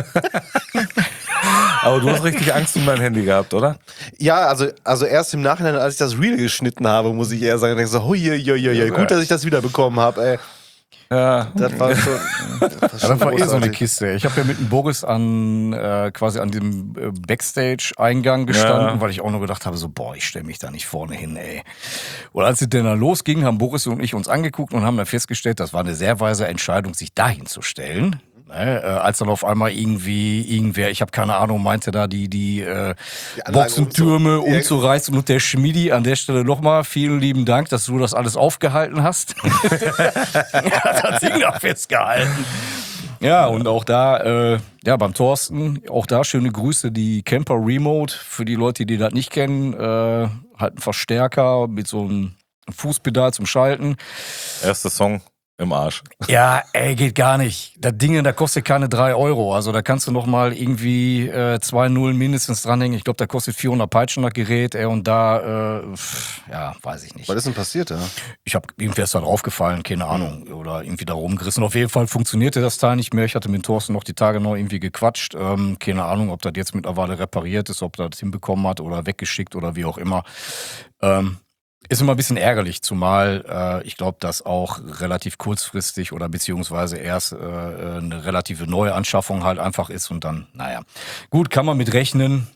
Aber du hast richtig Angst um dein Handy gehabt, oder? Ja, also, also erst im Nachhinein, als ich das Reel geschnitten habe, muss ich eher sagen, denke ich so, hui, hui, hui, hui, gut, dass ich das wiederbekommen habe, ey. Ja. Das war schon. Das war, Ja, schon das war eh so eine großartig. Kiste. Ich habe ja mit dem Boris an äh, quasi an dem äh, Backstage-Eingang gestanden, Ja. weil ich auch nur gedacht habe, so, boah, ich stelle mich da nicht vorne hin, ey. Und als es dann da losging, haben Boris und ich uns angeguckt und haben dann festgestellt, das war eine sehr weise Entscheidung, sich dahin zu stellen. Ne, äh, als dann auf einmal irgendwie irgendwer, ich habe keine Ahnung, meinte da die, die, äh, Die Anlage Boxentürme umzu- Ja. umzureißen und der Schmiedi an der Stelle nochmal vielen lieben Dank, dass du das alles aufgehalten hast. Er hat das Ding da festgehalten. Ja, und auch da, äh, ja, beim Thorsten, auch da schöne Grüße, die Camper Remote, für die Leute, die das nicht kennen, äh, halt ein Verstärker mit so einem Fußpedal zum Schalten. Erster Song im Arsch. Ja, ey, geht gar nicht. Das Ding, da kostet keine drei Euro. Also da kannst du noch mal irgendwie äh, zwei Nullen mindestens dranhängen. Ich glaube, da kostet vierhundert Peitschen das Gerät. Ey, und da, äh, pff, ja, weiß ich nicht. Was ist denn passiert da? Ich habe irgendwie erst da draufgefallen, keine Ahnung. Oder irgendwie da rumgerissen. Auf jeden Fall funktionierte das Teil nicht mehr. Ich hatte mit Thorsten noch die Tage noch irgendwie gequatscht. Ähm, keine Ahnung, ob das jetzt mittlerweile repariert ist, ob er das hinbekommen hat oder weggeschickt oder wie auch immer. Ähm, Ist immer ein bisschen ärgerlich, zumal äh, ich glaube, dass auch relativ kurzfristig oder beziehungsweise erst äh, eine relative neue Anschaffung halt einfach ist und dann, naja. Gut, kann man mit rechnen,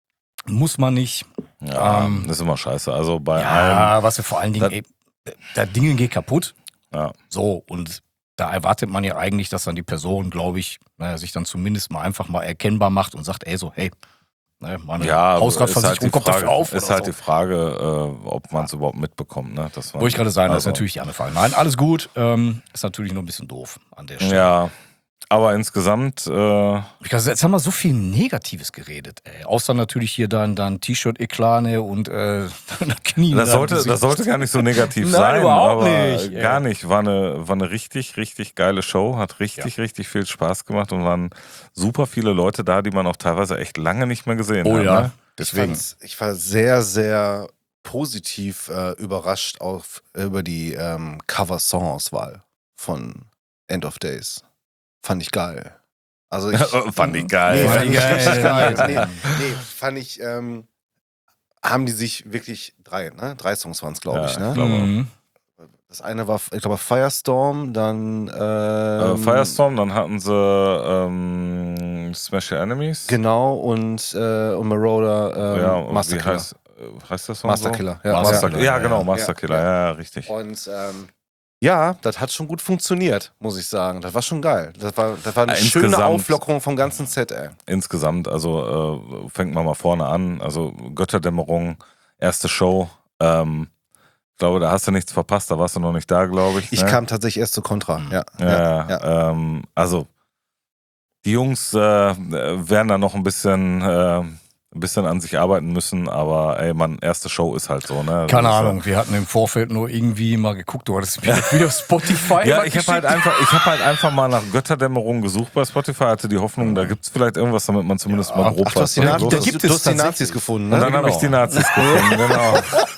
muss man nicht. Ja, Ähm, das ist immer scheiße. Also bei allem. Ja, was wir vor allen Dingen, Das- ey, das Ding geht kaputt. Ja. So, und da erwartet man ja eigentlich, dass dann die Person, glaube ich, naja, sich dann zumindest mal einfach mal erkennbar macht und sagt, ey, so, hey, ne, meine Ja, Hausratversicherung kommt Frage, dafür auf. Ist oder halt so. die Frage, äh, ob man es überhaupt mitbekommt. Ne? Das war- Wollte ich gerade sagen, das ist also, natürlich die andere Frage. Nein, alles gut. Ähm, ist natürlich nur ein bisschen doof an der Stelle. Ja, aber insgesamt, äh, Ich glaube, jetzt haben wir so viel Negatives geredet, ey. Außer natürlich hier dein, dein T-Shirt-Eklat ne, und äh, das Knie. das da sollte, im das sollte gar nicht so negativ Nein, sein. überhaupt aber nicht, ey. Gar nicht. War eine, war eine richtig, richtig geile Show. Hat richtig, richtig viel Spaß gemacht und waren super viele Leute da, die man auch teilweise echt lange nicht mehr gesehen Oh hat. ja, Ne? deswegen. Ich, fand's- ich war sehr, sehr positiv äh, überrascht auf, über die ähm, Cover-Song-Auswahl von End of Days. Fand ich geil. Also ich, Fand ich geil. Nee, Fand fand ich ich richtig geil. geil. Nee, nee, fand ich, ähm, haben die sich wirklich drei, ne? Drei Songs waren es, glaube Ja, ich, ne? ich glaube, Mhm. Das eine war, ich glaube, Firestorm, dann Äh, ähm, Firestorm, dann hatten sie ähm, Smash Your Enemies. Genau, und, äh, und Marauder ähm, ja, und wie Masterkiller. heißt, äh, heißt der Song Masterkiller, so? ja. Masterkiller. Ja, Ja, genau, ja. Masterkiller, ja, ja, richtig. Und ähm, ja, das hat schon gut funktioniert, muss ich sagen. Das war schon geil. Das war, das war eine Ja, schöne insgesamt- Auflockerung vom ganzen Set, ey. Insgesamt, also äh, fängt man mal vorne an. Also Götterdämmerung, erste Show. Ähm, ich glaube, da hast du nichts verpasst, da warst du noch nicht da, glaube ich. Ich ne? kam tatsächlich erst zu Contra. Ja, Ja, ja, ja. Ähm, also die Jungs äh, werden da noch ein bisschen, äh, ein bisschen an sich arbeiten müssen, aber ey, man, erste Show ist halt so, ne? Keine Das ist Ahnung, wir hatten im Vorfeld nur irgendwie mal geguckt, du hattest mir wieder Spotify Ja, mal ich habe halt geschickt. einfach, ich habe halt einfach mal nach Götterdämmerung gesucht bei Spotify, hatte die Hoffnung, da gibt es vielleicht irgendwas, damit man zumindest Ja. mal grob Ach, du hast die, was Nazis, los da ist. gibt du, es hast die Nazis tatsächlich. gefunden, Und ne? dann habe ich die Nazis gefunden, genau.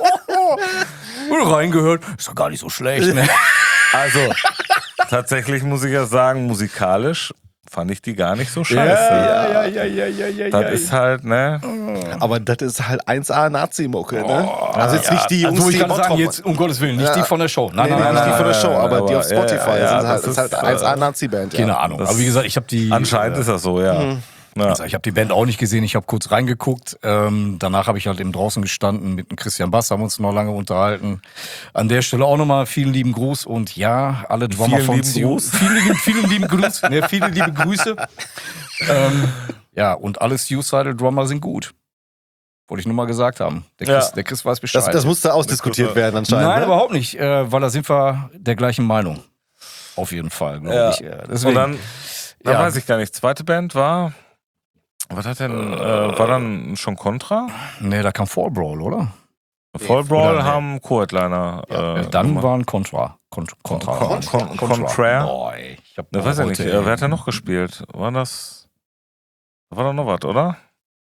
Und reingehört, ist doch gar nicht so schlecht, ne? Also, tatsächlich muss ich ja sagen, musikalisch fand ich die gar nicht so scheiße. ja, ja, ja, ja, ja. Das ist halt, ne? Aber das ist halt eins A Nazi-Mucke, ne? Also jetzt Ja, nicht die Jungs, also ich die kann Bottrop- sagen, jetzt, um Gottes Willen, nicht Ja. die von der Show. Nein, Nee, nein, nee, nein, nicht die nein, von der nein, Show, nein, aber die aber auf Spotify ja, ja, sind halt, das ist halt ist, eins A äh, Nazi-Band. Ja. keine Ahnung. Das- Aber wie gesagt, ich habe die. Anscheinend ist das so, ja. ja. Also ich habe die Band auch nicht gesehen, ich habe kurz reingeguckt. Ähm, danach habe ich halt eben draußen gestanden mit dem Christian Bass, haben uns noch lange unterhalten. An der Stelle auch nochmal vielen lieben Gruß und ja, alle Drummer Vielen von lieben Zio- Gruß. Vielen lieben, vielen lieben Gruß. Ne, viele liebe Grüße. ähm, ja, und alle Suicidal Drummer sind gut. Wollte ich nur mal gesagt haben. Der Ja. Chris, der Chris weiß Bescheid. Das, das musste ausdiskutiert werden anscheinend. Nein, ne? überhaupt nicht, äh, weil da sind wir der gleichen Meinung. Auf jeden Fall, glaube Ja. ich. Äh, Und deswegen, dann, dann ja. weiß ich gar nicht, zweite Band war, was hat denn, äh, war dann schon Contra? Nee, da kam Fall Brawl, oder? Fall Brawl oder nee. haben Co-Headliner. Ja, äh, Dann gemacht. waren Contra. Cont Contra. Con- Con- Contraire? Boah, ey, ich hab Ne, weiß ich nicht. heute, Äh, wer hat denn noch gespielt? War das, war da noch was, oder?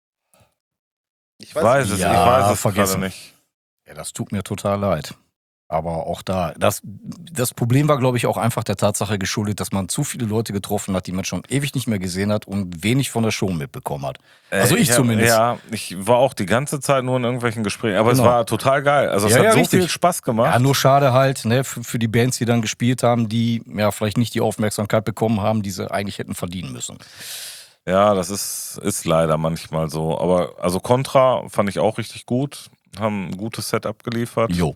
Ich Ich weiß es, Ja, ich weiß es vergessen. gerade nicht. Ja, das tut mir total leid. Aber auch da, das, das Problem war, glaube ich, auch einfach der Tatsache geschuldet, dass man zu viele Leute getroffen hat, die man schon ewig nicht mehr gesehen hat und wenig von der Show mitbekommen hat. Also Äh, ich hab- zumindest. Ja, ich war auch die ganze Zeit nur in irgendwelchen Gesprächen, aber Genau. es war total geil. Also es Ja, hat ja, so richtig. viel Spaß gemacht. Ja, nur schade halt, ne, für, für die Bands, die dann gespielt haben, die ja vielleicht nicht die Aufmerksamkeit bekommen haben, die sie eigentlich hätten verdienen müssen. Ja, das ist, ist leider manchmal so. Aber also Contra fand ich auch richtig gut. Haben ein gutes Set abgeliefert. Jo.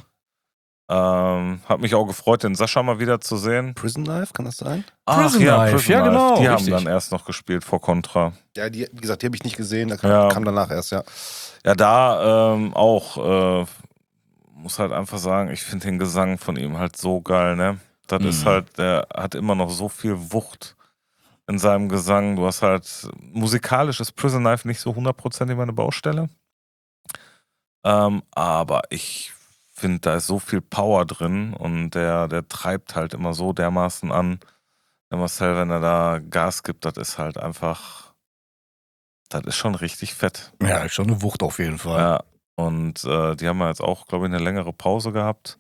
Ähm, hat mich auch gefreut, den Sascha mal wieder zu sehen. Prison Life, kann das sein? Prison Life, ja, genau, Die haben richtig. dann erst noch gespielt vor Contra. Ja, die, wie gesagt, die habe ich nicht gesehen, da kam, Ja. kam danach erst, ja. Ja, da ähm, auch, äh, muss halt einfach sagen, ich finde den Gesang von ihm halt so geil, ne? Das Mhm. ist halt, der hat immer noch so viel Wucht in seinem Gesang. Du hast halt, musikalisch ist Prison Life nicht so hundertprozentig meine Baustelle. Ähm, aber ich finde, da ist so viel Power drin und der, der treibt halt immer so dermaßen an. Der Marcel, wenn er da Gas gibt, das ist halt einfach, das ist schon richtig fett. Ja, ist schon eine Wucht auf jeden Fall. Ja, und äh, die haben ja jetzt auch, glaube ich, eine längere Pause gehabt.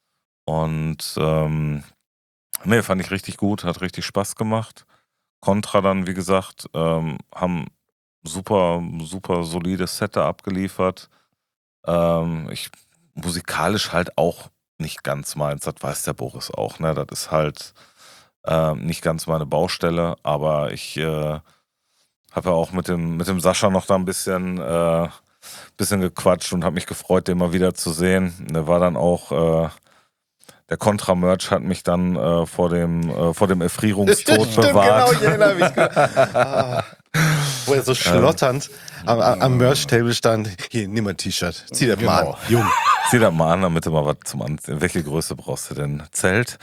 Und ähm, nee, fand ich richtig gut, hat richtig Spaß gemacht. Contra dann, wie gesagt, ähm, haben super, super solides Set da abgeliefert. Ähm, ich musikalisch halt auch nicht ganz meins, das weiß der Boris auch, ne? Das ist halt ähm, nicht ganz meine Baustelle, aber ich äh, habe ja auch mit dem, mit dem Sascha noch da ein bisschen, äh, bisschen gequatscht und habe mich gefreut, den mal wieder zu sehen. Der war dann auch, äh, der Contra-Merch hat mich dann äh, vor dem, äh, vor dem Erfrierungstod Stimmt, bewahrt. genau, ich erinnere mich. Ah. Wo er so schlotternd am, am Merch-Table stand. Hier, nimm mal ein T-Shirt. Zieh das mal Genau. an. Jung. Zieh das mal an, damit du mal was zum Anziehen. Welche Größe brauchst du denn? Zelt?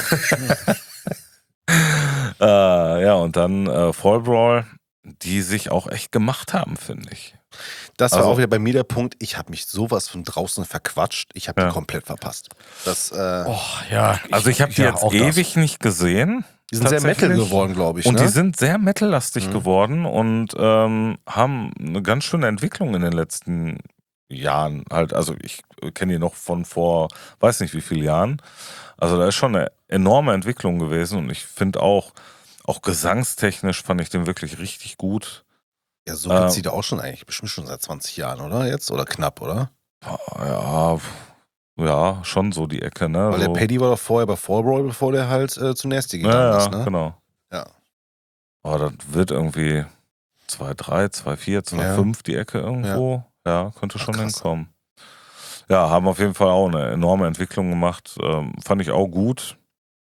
äh, ja, und dann äh, Fall Brawl, die sich auch echt gemacht haben, finde ich. Das war Also- auch wieder bei mir der Punkt. Ich habe mich sowas von draußen verquatscht. Ich habe Ja. die komplett verpasst. Das, äh, Oh, ja. Also ich habe die ja, jetzt auch das. ewig nicht gesehen. die sind sehr Metal tatsächlich. geworden, glaube ich. Und ne? die sind sehr metallastig Mhm. geworden und ähm, haben eine ganz schöne Entwicklung in den letzten Jahren. Halt, also ich kenne die noch von vor, weiß nicht wie vielen Jahren. Also da ist schon eine enorme Entwicklung gewesen und ich finde auch, auch gesangstechnisch fand ich den wirklich richtig gut. ja, so gibt's ähm, die da auch schon eigentlich bestimmt schon seit zwanzig Jahren, oder? Jetzt? Oder knapp, oder? Ja, ja, schon so die Ecke, ne? Weil so. der Paddy war doch vorher bei Fall Brawl, bevor der halt äh, zu Nasty gegangen ja, ja, ist, ne? genau. Ja. Aber das wird irgendwie zwei drei, zwei vier, zwei Ja. fünf die Ecke irgendwo. Ja, könnte schon hinkommen. Ja, haben auf jeden Fall auch eine enorme Entwicklung gemacht. Ähm, fand ich auch gut.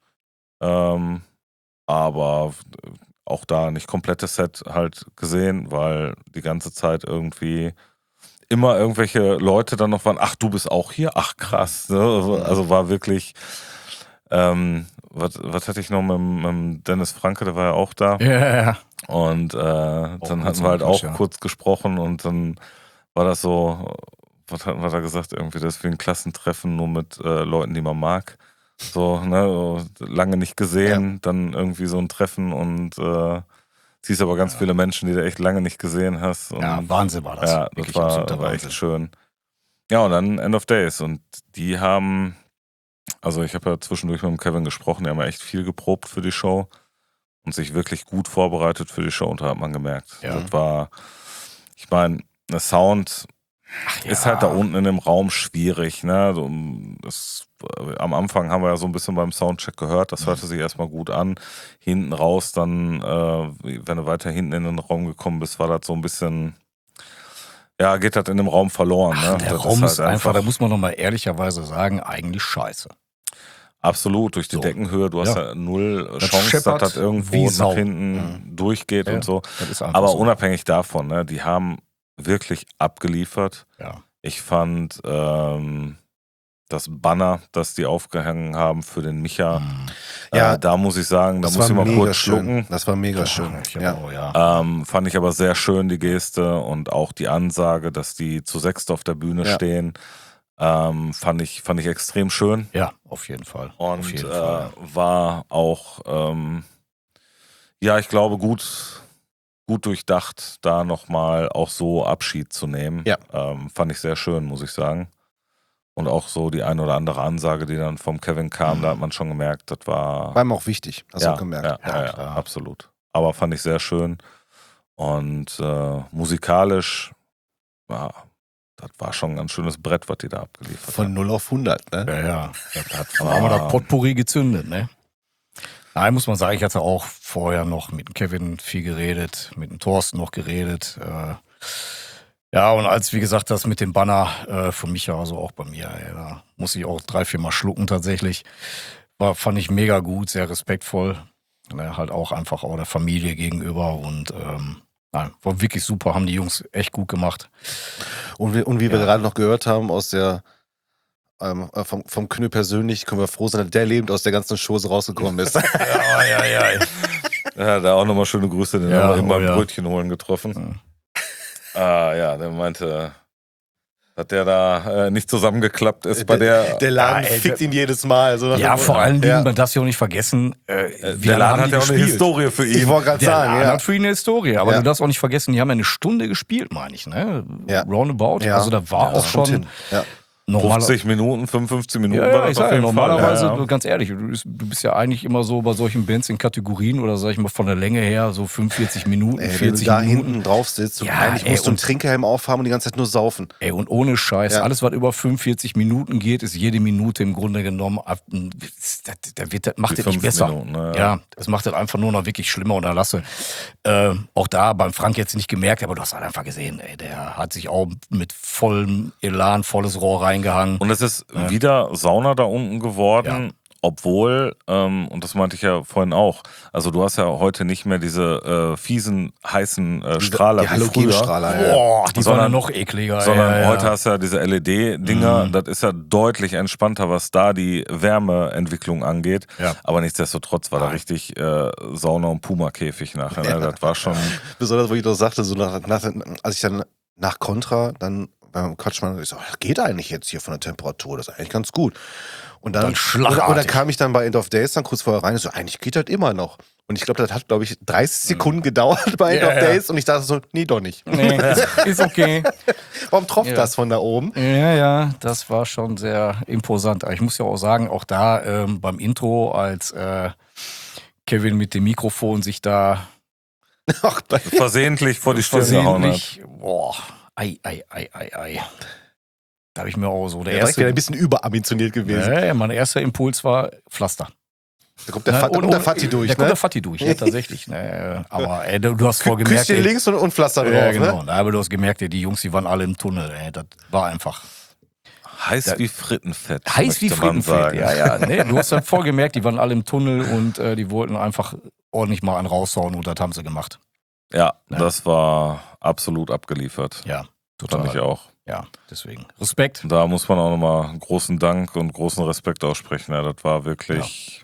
Ähm, aber auch da nicht komplettes Set halt gesehen, weil die ganze Zeit irgendwie immer irgendwelche Leute dann noch waren, ach, du bist auch hier? Ach, krass. Ne? Also war wirklich, ähm, was, was hatte ich noch mit, mit dem Dennis Franke, der war ja auch da. Ja, ja. Und äh, dann kurz hatten wir halt am auch Quatsch, ja. kurz gesprochen und dann war das so, was hatten wir da gesagt, irgendwie das ist wie ein Klassentreffen, nur mit äh, Leuten, die man mag. So, ne, so, lange nicht gesehen, dann irgendwie so ein Treffen und äh, siehst aber ganz viele Menschen, die du echt lange nicht gesehen hast. Und Ja, Wahnsinn war das. ja, das Wirklich war, absoluter war echt Wahnsinn. schön. Ja, und dann End of Days. Und die haben, also ich habe ja zwischendurch mit dem Kevin gesprochen, die haben ja echt viel geprobt für die Show und sich wirklich gut vorbereitet für die Show. Und da hat man gemerkt, Ja. das war, ich meine, der Sound ist halt da unten in dem Raum schwierig. Ne? So, das, am Anfang haben wir ja so ein bisschen beim Soundcheck gehört, das hörte sich erstmal gut an. Hinten raus dann, äh, wenn du weiter hinten in den Raum gekommen bist, war das so ein bisschen, ja, geht das in dem Raum verloren. Ach, Ne? der Das Raum halt ist einfach, da muss man noch mal ehrlicherweise sagen, eigentlich scheiße. absolut, durch die So. Deckenhöhe, du hast Ja. ja null Das Chance, dass scheppert das wie irgendwo Sau. nach hinten Mhm. durchgeht Ja, und so. Das ist einfach Aber so. unabhängig davon, ne, die haben wirklich abgeliefert. Ja. Ich fand ähm, das Banner, das die aufgehangen haben für den Micha, Ja, äh, da muss ich sagen, da Das muss war ich mal mega kurz schön. schlucken. Das war mega schön. Ich Ja. auch, ja. Ähm, fand ich aber sehr schön, die Geste und auch die Ansage, dass die zu sechst auf der Bühne Ja. stehen, ähm, fand ich, fand ich extrem schön. Ja, auf jeden Fall. auf Und jeden äh, Fall. war auch, ähm, ja, ich glaube, gut, gut durchdacht, da nochmal auch so Abschied zu nehmen. Ja. Ähm, fand ich sehr schön, muss ich sagen. Und auch so die ein oder andere Ansage, die dann vom Kevin kam, da hat man schon gemerkt, das war. War ihm auch wichtig, hast du ja, auch gemerkt. Ja, ja, Ja, ja, klar. absolut. Aber fand ich sehr schön. Und äh, musikalisch, ja, das war schon ein ganz schönes Brett, was die da abgeliefert Von haben. null auf hundert, ne? Ja, ja. Das, das war- haben wir da Potpourri gezündet, ne? Nein, muss man sagen, ich hatte auch vorher noch mit dem Kevin viel geredet, mit dem Thorsten noch geredet. Äh, ja, und als, wie gesagt, das mit dem Banner äh, für mich ja, also auch bei mir, ey, da muss ich auch drei, vier Mal schlucken tatsächlich. War, fand ich mega gut, sehr respektvoll. Ne, halt auch einfach auch der Familie gegenüber und ähm, nein, war wirklich super, haben die Jungs echt gut gemacht. Und, wie, und wie wir Ja. gerade noch gehört haben aus der ähm, äh, vom, vom Knö persönlich, können wir froh sein, dass der lebend aus der ganzen Chose rausgekommen ist. Ja, ja, ja. Ja, da auch nochmal schöne Grüße, den Ja, haben wir eben oh beim ja. Brötchen holen getroffen. Ah ja, der meinte, dass der da äh, nicht zusammengeklappt ist bei der. Der Laden Ja, ey, fickt der- ihn jedes Mal. So nach Ja, dem- vor allen Dingen, Ja. man darf ja auch nicht vergessen, äh, äh, wie der lange Laden haben hat die ja auch eine gespielt? Historie für Ich ihn. wollte gerade Der sagen, Laden ja. hat für ihn eine Historie, aber Ja. du darfst auch nicht vergessen, die haben ja eine Stunde gespielt, meine ich, ne? Ja. Roundabout. Ja. Also da war Das auch kommt schon hin. Ja. normal. fünfzig Minuten, fünfundfünfzig Minuten Ja, war ja, das ich auf sag ja, jeden Fall. normalerweise, Ja, ja. ganz ehrlich, du bist, du bist ja eigentlich immer so bei solchen Bands in Kategorien oder sag ich mal von der Länge her so fünfundvierzig Minuten, Ey, wenn du vierzig da Minuten. hinten drauf sitzt und Ja, eigentlich ey, musst du einen und- Trinkhelm aufhaben und die ganze Zeit nur saufen. Ey, und ohne Scheiß, Ja. alles, was über fünfundvierzig Minuten geht, ist jede Minute im Grunde genommen, ab- das, das, wird, das macht Die das nicht fünf besser. Minuten, ne? Ja, das macht das einfach nur noch wirklich schlimmer und erlasse. Äh, auch da beim Frank jetzt nicht gemerkt, aber du hast halt einfach gesehen, ey, der hat sich auch mit vollem Elan, volles Rohr reingehangen. Und es ist Ja. wieder Sauna da unten geworden, obwohl, ähm, und das meinte ich ja vorhin auch, also du hast ja heute nicht mehr diese äh, fiesen, heißen äh, Strahler Die wie früher. Halogenstrahler. Ja. Boah, die Sondern- waren ja noch ekliger. Sondern ja, ja, heute ja. hast du ja diese L E D-Dinger, Mhm. das ist ja deutlich entspannter, was da die Wärmeentwicklung angeht. Ja. Aber nichtsdestotrotz war da Nein. richtig äh, Sauna- und Puma-Käfig nachher. Ne? Das war schon. Besonders, wo ich doch sagte, so nach, nach, als ich dann nach Contra dann beim Quatschmann, ich so, das geht eigentlich jetzt hier von der Temperatur, das ist eigentlich ganz gut. Und dann, Dann schlagartig. oder, oder kam ich dann bei End of Days dann kurz vorher rein und so, eigentlich geht das immer noch. Und ich glaube, das hat, glaube ich, dreißig Sekunden gedauert bei End Ja, of ja. Days und ich dachte so, nee, doch nicht. Nee, ist okay. Warum tropft Ja. das von da oben? Ja, ja, das war schon sehr imposant. Aber ich muss ja auch sagen, auch da ähm, beim Intro, als äh, Kevin mit dem Mikrofon sich da Ach, bei, versehentlich vor die Stirn gehauen hat. versehentlich, boah, ei, ei, ei, ei, ei. Da habe ich mir auch so, der der ist wieder erste, ein bisschen überambitioniert gewesen. ja, ja, mein erster Impuls war Pflaster. Da kommt der, Ne, Fat, da und- kommt der und- Fatti durch, Da kommt ne? der Fatti durch, ja, tatsächlich. Ne, aber ey, du, du hast voll gemerkt, Küsschen ey, links und, und Pflaster drauf, ja, genau. ne? Na, aber du hast gemerkt, ey, die Jungs, die waren alle im Tunnel. Ey, das war einfach Heiß Da- wie Frittenfett. heiß wie möchte man Frittenfett. sagen. Ja, ja. Nee, du hast dann voll gemerkt, die waren alle im Tunnel und äh, die wollten einfach ordentlich mal einen raushauen und das haben sie gemacht. Ja, Ne? das war absolut abgeliefert. Ja, total. Fand ich auch. Ja, deswegen. Respekt. Da muss man auch nochmal großen Dank und großen Respekt aussprechen. Ja, das war wirklich,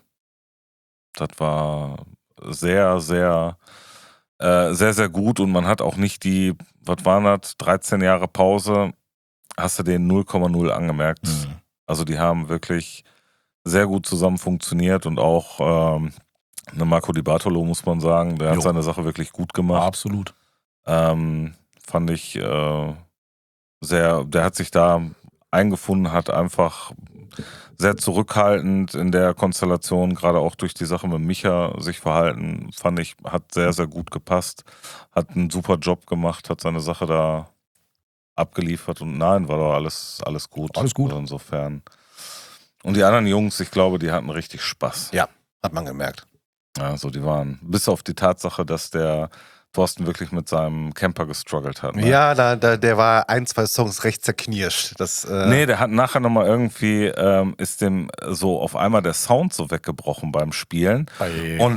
das war sehr, sehr, äh, sehr, sehr gut und man hat auch nicht die, was waren das, dreizehn Jahre Pause, hast du den null Komma null angemerkt. Mhm. Also die haben wirklich sehr gut zusammen funktioniert und auch ähm, eine Marco Di Bartolo, muss man sagen, der hat Jo. seine Sache wirklich gut gemacht. Absolut. Ähm, fand ich äh, sehr, der hat sich da eingefunden, hat einfach sehr zurückhaltend in der Konstellation, gerade auch durch die Sache mit Micha sich verhalten, fand ich, hat sehr, sehr gut gepasst, hat einen super Job gemacht, hat seine Sache da abgeliefert und nein, war doch alles, alles gut. Alles gut. Also insofern. Und die anderen Jungs, ich glaube, die hatten richtig Spaß. Ja, hat man gemerkt. Also die waren, bis auf die Tatsache, dass der Thorsten wirklich mit seinem Camper gestruggelt hat. Ne? Ja, da, da, der war ein, zwei Songs recht zerknirscht. Das, äh, Nee, der hat nachher nochmal irgendwie, ähm, ist dem so auf einmal der Sound so weggebrochen beim Spielen. Ei. Und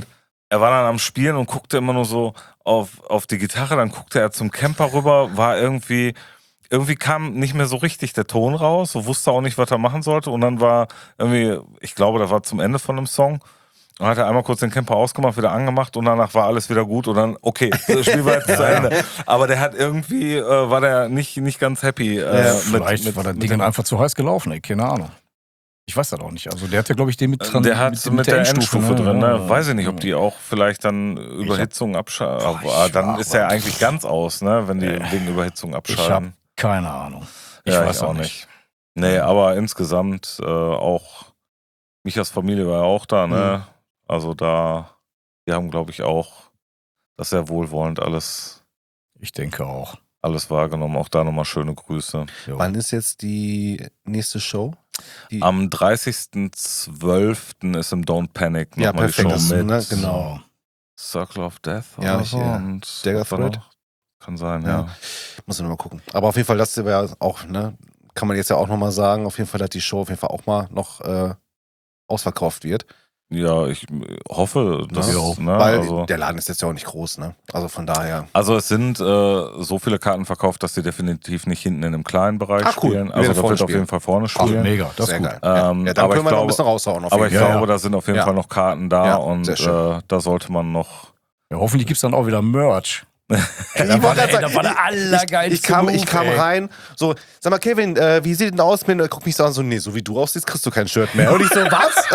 er war dann am Spielen und guckte immer nur so auf, auf die Gitarre, dann guckte er zum Camper rüber, war irgendwie, irgendwie kam nicht mehr so richtig der Ton raus, so wusste auch nicht, was er machen sollte und dann war irgendwie, ich glaube, da war zum Ende von einem Song, und hat er einmal kurz den Camper ausgemacht, wieder angemacht und danach war alles wieder gut und dann, okay, das Spiel war jetzt zu Ende. Aber der hat irgendwie, äh, war der nicht, nicht ganz happy. Äh, Ja, mit, vielleicht mit, war das mit Ding dem- einfach zu heiß gelaufen, ey, keine Ahnung. Ich weiß das auch nicht. Also der hat ja, glaube ich, den mit dran. Der hat mit, mit der Endstufe ne? drin, ne? Ja. Weiß ich nicht, ob die auch vielleicht dann Überhitzung abschalten. Boah, Aber ich dann war- ist er eigentlich ganz aus, ne? Wenn die Äh, wegen Überhitzung Ich habe abschalten. keine Ahnung. Ich ja, weiß ich auch auch nicht. nicht. Nee, aber insgesamt äh, auch, Michas Familie war ja auch da, ne? Mhm. Also da, die haben, glaube ich, auch das sehr wohlwollend alles, Ich denke auch. alles wahrgenommen. Auch da nochmal schöne Grüße. Jo. Wann ist jetzt die nächste Show? Die, Am dreißigsten zwölften ist im Don't Panic Ja, nochmal die perfekt, Show das- mit ne, genau. Circle of Death Ja, oder ich, so. ja. Und Dagger was war Thread? noch? Kann sein, Ja. ja. muss ich noch mal gucken. Aber auf jeden Fall, das wäre auch, ne, kann man jetzt ja auch noch mal sagen, auf jeden Fall, dass die Show auf jeden Fall auch mal noch äh, ausverkauft wird. Ja, ich hoffe, dass, Ja. ne, Weil also, der Laden ist jetzt ja auch nicht groß, ne? Also von daher. also es sind äh, so viele Karten verkauft, dass sie definitiv nicht hinten in einem kleinen Bereich Ah, cool. spielen. Wir Also werden das vorne wird auf spielen. jeden Fall vorne Ach, spielen. mega, das Sehr ist gut. geil. Ja, Ähm, ja, dann aber können ich wir noch ein glaube- bisschen raushauen. Auf Aber jeden ich Ja, Fall. glaube, ja. da sind auf jeden Ja. Fall noch Karten da Ja, und sehr schön. äh, da sollte man noch. Ja, hoffentlich gibt es dann auch wieder Merch. Ich Das war, wollte der, grad das war der sagen, allergeilste ich, ich kam, ich Move, kam ey. rein, so, sag mal, Kevin, äh, wie sieht denn aus? Mit, guck mich so an, so, nee, so wie du aussiehst, kriegst du kein Shirt mehr. Und ich so, was?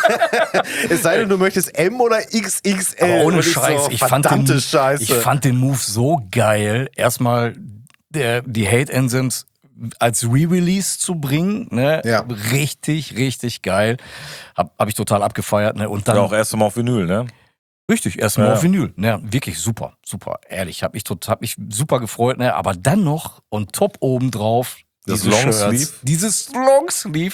Es sei denn, du möchtest M oder X X L. Aber ohne Und ich Scheiß, so, ich, fand verdammte den, Scheiße. ich fand den Move so geil. Erstmal der, die Hate Ensigns als Re-Release zu bringen, ne? Ja. Richtig, richtig geil. Hab, hab ich total abgefeiert, ne? Und dann Ja, auch erst mal auf Vinyl, ne? richtig, erstmal Ja. auf Vinyl, ne? Wirklich super, super, ehrlich, hab mich total, hab mich super gefreut, ne? Aber dann noch on top oben drauf Das diese Longsleeve? Shirts, dieses Longsleeve.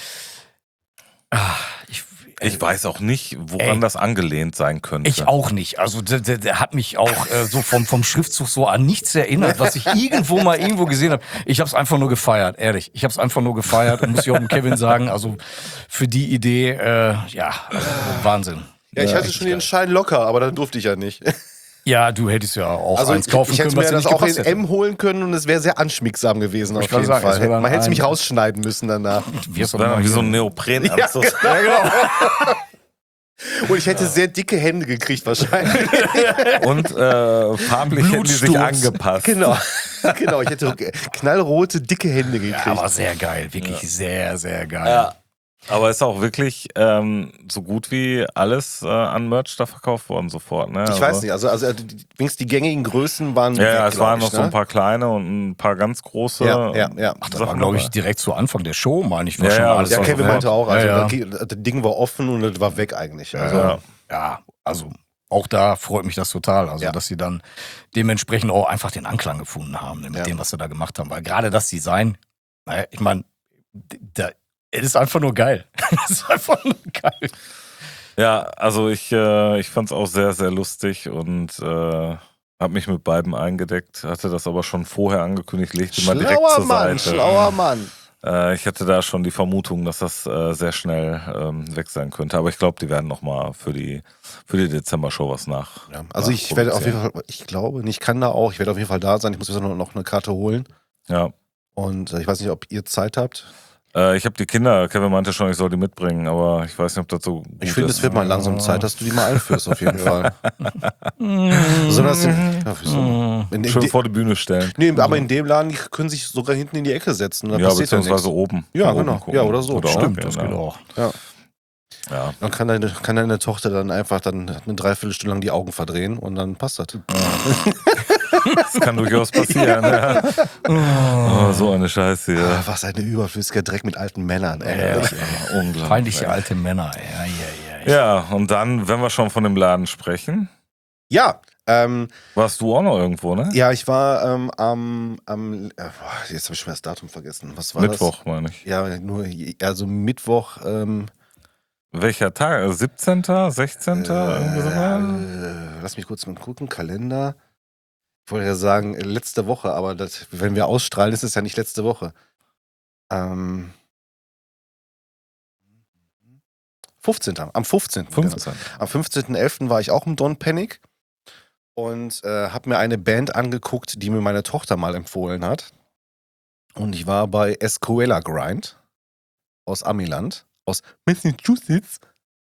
Ah, ich, Ich weiß auch nicht, woran Ey. das angelehnt sein könnte. Ich auch nicht. Also der, der, der hat mich auch äh, so vom, vom Schriftzug so an nichts erinnert, was ich irgendwo mal irgendwo gesehen habe. Ich habe es einfach nur gefeiert, ehrlich. Ich habe es einfach nur gefeiert und muss ich auch dem Kevin sagen, also für die Idee, äh, ja, also Wahnsinn. Ja, ich Ja, hatte richtig schon den geil. Schein locker, aber dann durfte ich ja nicht. Ja, du hättest ja auch Also eins ich, kaufen ich hätte können, was mir dir das nicht auch in gepasst hätte. M holen können und es wäre sehr anschmiegsam gewesen auf Ich wollte jeden sagen, es wäre Fall. dann Man hätte ein- mich rausschneiden müssen danach. Wir Das wäre wie so ein Neoprenanzug. Ja, genau. Und ich hätte sehr dicke Hände gekriegt wahrscheinlich. Und äh, farblich hätten die sich Blutsturz. angepasst. Genau. Genau, ich hätte knallrote, dicke Hände gekriegt. Ja, aber sehr geil, wirklich sehr, sehr geil. Ja. Aber ist auch wirklich ähm, so gut wie alles äh, an Merch da verkauft worden sofort. Ne? ich also, weiß nicht, also, also die, wenigstens die gängigen Größen waren. Ja, ja, weg, es waren glaub noch ich, so ein paar kleine und ein paar ganz große. Ja, ja, ja. Ach, das war, Sachen glaube ich, dabei. direkt zu Anfang der Show, meine ich. War Ja, schon ja, alles Ja, war Kevin sofort. meinte auch, also ja, ja. Das, das Ding war offen und das war weg eigentlich. Also, Ja. Ja, also auch da freut mich das total. Also, Ja. dass sie dann dementsprechend auch einfach den Anklang gefunden haben ne, mit Ja. dem, was sie da gemacht haben. Weil gerade das Design, naja, ich meine, da, es ist einfach nur geil. Es ist einfach nur geil. Ja, also ich, äh, ich fand es auch sehr, sehr lustig und äh, habe mich mit beiden eingedeckt, hatte das aber schon vorher angekündigt, legte mal direkt Schlauer zur Mann, Seite. schlauer Mann. Äh, ich hatte da schon die Vermutung, dass das äh, sehr schnell ähm, weg sein könnte, aber ich glaube, die werden nochmal für die, für die Dezember-Show was nach. Ja, also ich werde auf jeden Fall, ich glaube, ich kann da auch, ich werde auf jeden Fall da sein. Ich muss jetzt noch, noch eine Karte holen. Ja. Und äh, ich weiß nicht, ob ihr Zeit habt. Äh, ich habe die Kinder, Kevin meinte schon, ich soll die mitbringen, aber ich weiß nicht, ob das so gut Ich finde, ist. es wird mal langsam Zeit, dass du die mal einführst, auf jeden Fall. Besonders in, ja, wieso? in, in Schön de, vor die Bühne stellen. nee, aber in dem Laden, die können sich sogar hinten in die Ecke setzen. Da Ja, passiert ja beziehungsweise nichts. oben. Ja, Von oben genau. gucken. Ja, oder so. Würde auch Stimmt, gehen, das ja. geht auch. Ja. Dann kann deine, kann deine Tochter dann einfach dann eine Dreiviertelstunde lang die Augen verdrehen und dann passt das. Das kann durchaus passieren. Ja. Oh, so eine Scheiße hier. Ah, was ein überflüssiger Dreck mit alten Männern. Ey. Ehrlich, Ja, ey. unglaublich. Feindliche alte Männer. Ja, ja, ja. Ja, und dann, wenn wir schon von dem Laden sprechen, Ja, ähm, warst du auch noch irgendwo, ne? ja, ich war ähm, am, am äh, boah, jetzt habe ich schon das Datum vergessen. Was war Mittwoch, meine ich. das? Ja, nur, also Mittwoch, ähm, Welcher Tag? Also siebzehnten, sechzehnten Irgendwie so mal? äh, lass mich kurz mal gucken, Kalender. Ich wollte ja sagen, äh, letzte Woche, aber das, wenn wir ausstrahlen, ist es ja nicht letzte Woche. Ähm, fünfzehnten Am fünfzehnten fünfzehn. Genau. Am fünfzehnten elften war ich auch im Don't Panic und äh, habe mir eine Band angeguckt, die mir meine Tochter mal empfohlen hat. Und ich war bei Escuela Grind aus Amiland, aus Massachusetts.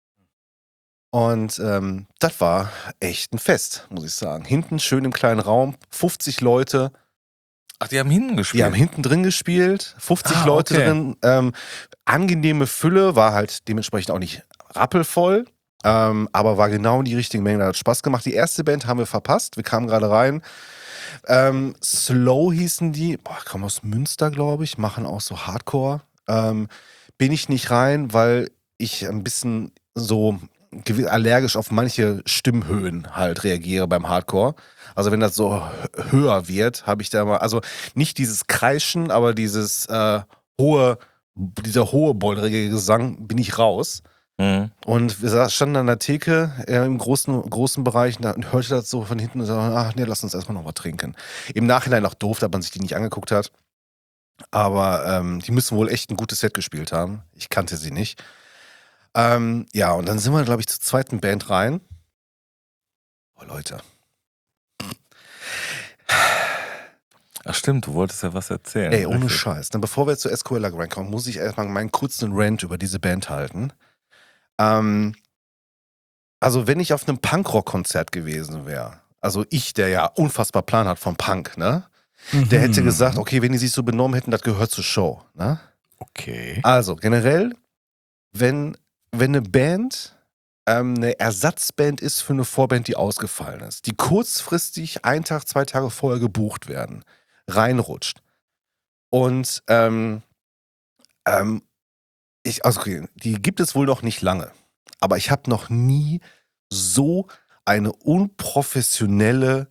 Und ähm, das war echt ein Fest, muss ich sagen. Hinten schön im kleinen Raum, fünfzig Leute. Ach, die haben hinten gespielt? Die haben hinten drin gespielt, fünfzig Ah, Leute okay. drin. Ähm, angenehme Fülle, war halt dementsprechend auch nicht rappelvoll, ähm, aber war genau die richtige Menge, hat Spaß gemacht. Die erste Band haben wir verpasst, wir kamen gerade rein. Ähm, Slow hießen die, boah, kommen aus Münster, glaube ich, machen auch so Hardcore. Ähm, bin ich nicht rein, weil ich ein bisschen so gewi- allergisch auf manche Stimmhöhen halt reagiere beim Hardcore. Also wenn das so hö- höher wird, habe ich da mal, also nicht dieses Kreischen, aber dieses äh, hohe, dieser hohe, bollerige Gesang, bin ich raus. Mhm. Und wir sa- standen an der Theke äh, im großen, großen Bereich und da hörte das so von hinten und so, ach nee, lass uns erstmal noch was trinken. Im Nachhinein auch doof, dass man sich die nicht angeguckt hat. Aber ähm, die müssen wohl echt ein gutes Set gespielt haben. Ich kannte sie nicht. Ähm, ja, und dann sind wir, glaube ich, zur zweiten Band rein. Oh, Leute. Ach stimmt, du wolltest ja was erzählen. Ey, ohne Richtig. Scheiß. Dann bevor wir zu Escuela Grind kommen, muss ich erstmal meinen kurzen Rant über diese Band halten. Ähm, also wenn ich auf einem Punkrock-Konzert gewesen wäre, also ich, der ja unfassbar Plan hat vom Punk, ne? Der hätte gesagt, okay, wenn die sich so benommen hätten, das gehört zur Show, ne? Okay. Also generell, wenn, wenn eine Band ähm, eine Ersatzband ist für eine Vorband, die ausgefallen ist, die kurzfristig einen Tag, zwei Tage vorher gebucht werden, reinrutscht und ähm, ähm, ich, also okay, die gibt es wohl noch nicht lange, aber ich habe noch nie so eine unprofessionelle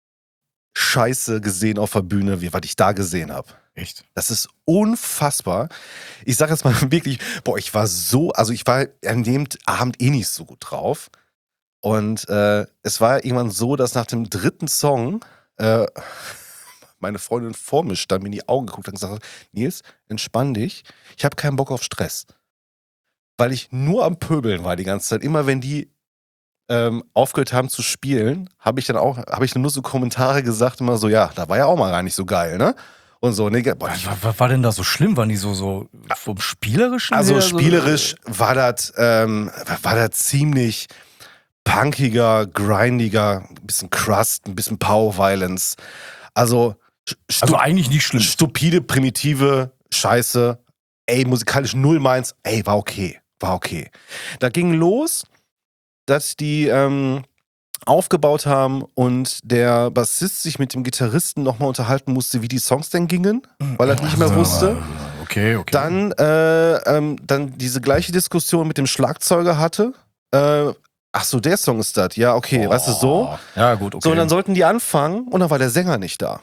Scheiße gesehen auf der Bühne, wie was ich da gesehen habe. Echt? Das ist unfassbar. Ich sage jetzt mal wirklich, boah, ich war so, also ich war an dem Abend eh nicht so gut drauf. Und äh, es war irgendwann so, dass nach dem dritten Song äh, meine Freundin vor mir stand, mir in die Augen geguckt hat und gesagt hat, Nils, entspann dich, ich habe keinen Bock auf Stress. Weil ich nur am Pöbeln war die ganze Zeit. Immer wenn die ähm, aufgehört haben zu spielen, habe ich dann auch, habe ich dann nur so Kommentare gesagt, immer so, ja, da war ja auch mal gar nicht so geil, ne? Und so, ne? Boah, ich, Was, was war denn da so schlimm? Waren die so, so vom Spielerischen also her spielerisch war das ähm, war das ziemlich punkiger, grindiger, ein bisschen Crust, ein bisschen Power Violence. Also, stu So, also eigentlich nicht schlimm. stupide, primitive Scheiße. Ey, musikalisch null meins. Ey, war okay. War okay. Da ging los, dass die ähm, aufgebaut haben und der Bassist sich mit dem Gitarristen nochmal unterhalten musste, wie die Songs denn gingen, weil er nicht mehr Also, wusste. Okay, okay. Dann, äh, ähm, dann diese gleiche Diskussion mit dem Schlagzeuger hatte. Äh, ach so, der Song ist das. Ja, okay, weißt du, so. Ja, gut, okay. So, und dann sollten die anfangen und dann war der Sänger nicht da.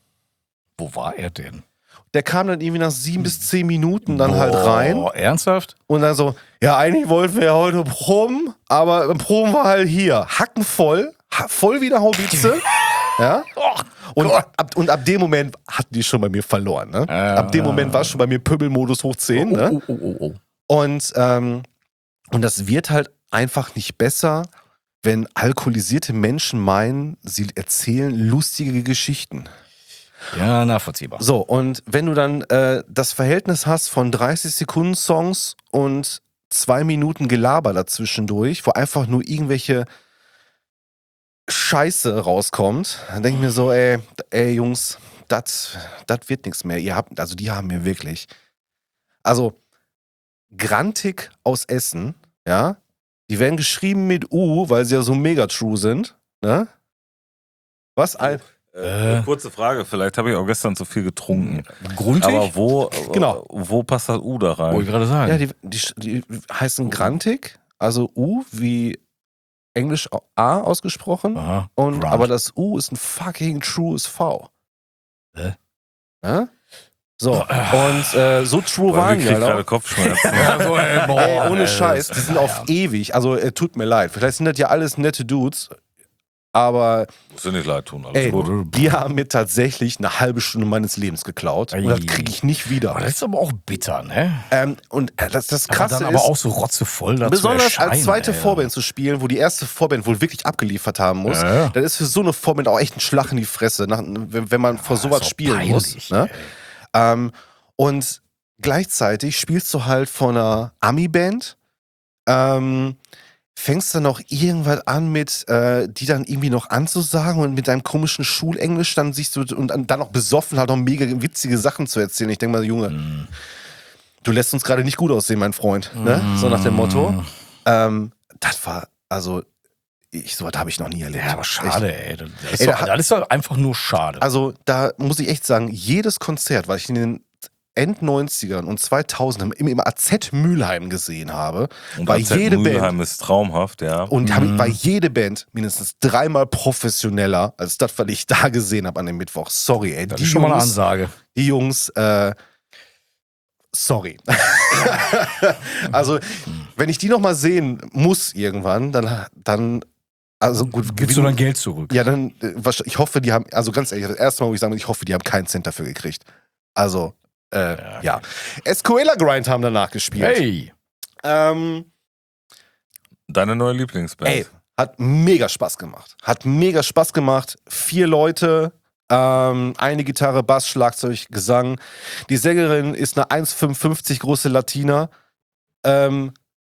Wo war er denn? Der kam dann irgendwie nach sieben bis zehn Minuten dann halt rein Oh, ernsthaft? und dann so, ja, eigentlich wollten wir ja heute proben, aber Proben war halt hier. Hacken voll, ha voll wie eine Haubitze. Ja? Und ab, und ab dem Moment hatten die schon bei mir verloren. Ne? Ja, ab dem ja, Moment war schon bei mir Pöbelmodus hoch zehn. Oh, Ne? oh, oh, oh, oh. Und, ähm, und das wird halt einfach nicht besser, wenn alkoholisierte Menschen meinen, sie erzählen lustige Geschichten. Ja, nachvollziehbar. So, und wenn du dann äh, das Verhältnis hast von dreißig Sekunden Songs und zwei Minuten Gelaber dazwischendurch, wo einfach nur irgendwelche Scheiße rauskommt, dann denke ich mir so, ey, ey Jungs, das wird nichts mehr. Ihr habt, also die haben mir wirklich, also Grantig aus Essen, ja, die werden geschrieben mit U, weil sie ja so mega true sind, ne? Was? Ein, Äh, Äh. kurze Frage, vielleicht habe ich auch gestern zu viel getrunken. Grundig? Aber wo, Genau. wo passt das U da rein? Wollte ich gerade sagen. ja, die, die, die heißen Grantig, also U wie Englisch A ausgesprochen. Aha. Und, Grant. aber das U ist ein fucking trues V. Hä? Ja? So, und äh, so true Boah, waren ich die krieg halt gerade auch. Kopfschmerzen. Ja, so, ey, boah, Ey, ohne ey, Scheiß, das- die sind auf ewig. Also, äh, tut mir leid. Vielleicht sind das ja alles nette Dudes. aber Muss dir nicht leid tun, alles ey, gut. die haben mir tatsächlich eine halbe Stunde meines Lebens geklaut. Und das kriege ich nicht wieder. Aber das ist aber auch bitter, ne? Ähm, und äh, das, das Aber Krasse dann aber ist, auch so rotzevoll dazu besonders als erscheinen, zweite ey. Vorband zu spielen, wo die erste Vorband wohl wirklich abgeliefert haben muss, Ja, ja. dann ist für so eine Vorband auch echt ein Schlag in die Fresse, nach, wenn, wenn man vor sowas ist auch spielen peinlich, muss. Ne? Ähm, und gleichzeitig spielst du halt von einer Ami-Band, ähm, fängst dann noch irgendwas an mit, äh, die dann irgendwie noch anzusagen und mit deinem komischen Schulenglisch dann siehst du und dann noch besoffen halt noch mega witzige Sachen zu erzählen. Ich denke mal, Junge, Mm. du lässt uns gerade nicht gut aussehen, mein Freund. Ne? So nach dem Motto. Ähm, das war, also, ich, so was habe ich noch nie erlebt. Ja, aber schade, ey. Das ist, Ey, doch, da- das ist doch einfach nur schade. Also, da muss ich echt sagen, jedes Konzert, was ich in den End-neunzigern und zweitausendern im, im A Z Mülheim gesehen habe, Und war A Z jede Band Mülheim ist traumhaft, ja. und hab ich, Mhm. war jede Band mindestens dreimal professioneller als das, was ich da gesehen habe an dem Mittwoch. Sorry, ey. Das die ist schon mal eine Jungs, Ansage. die Jungs, äh, sorry. Also, wenn ich die noch mal sehen muss irgendwann, dann, dann also gut, Gibst du dann Geld zurück? ja, dann, äh, wahrscheinlich- ich hoffe, die haben, also ganz ehrlich, das erste Mal, wo ich sagen muss, ich hoffe, die haben keinen Cent dafür gekriegt. Also, äh, Ja, ja. Escuela Grind haben danach gespielt. Hey! Ähm, Deine neue Lieblingsband. ey, hat mega Spaß gemacht. Hat mega Spaß gemacht. Vier Leute, ähm, eine Gitarre, Bass, Schlagzeug, Gesang. Die Sängerin ist eine eins Komma fünfundfünfzig große Latina. Ähm,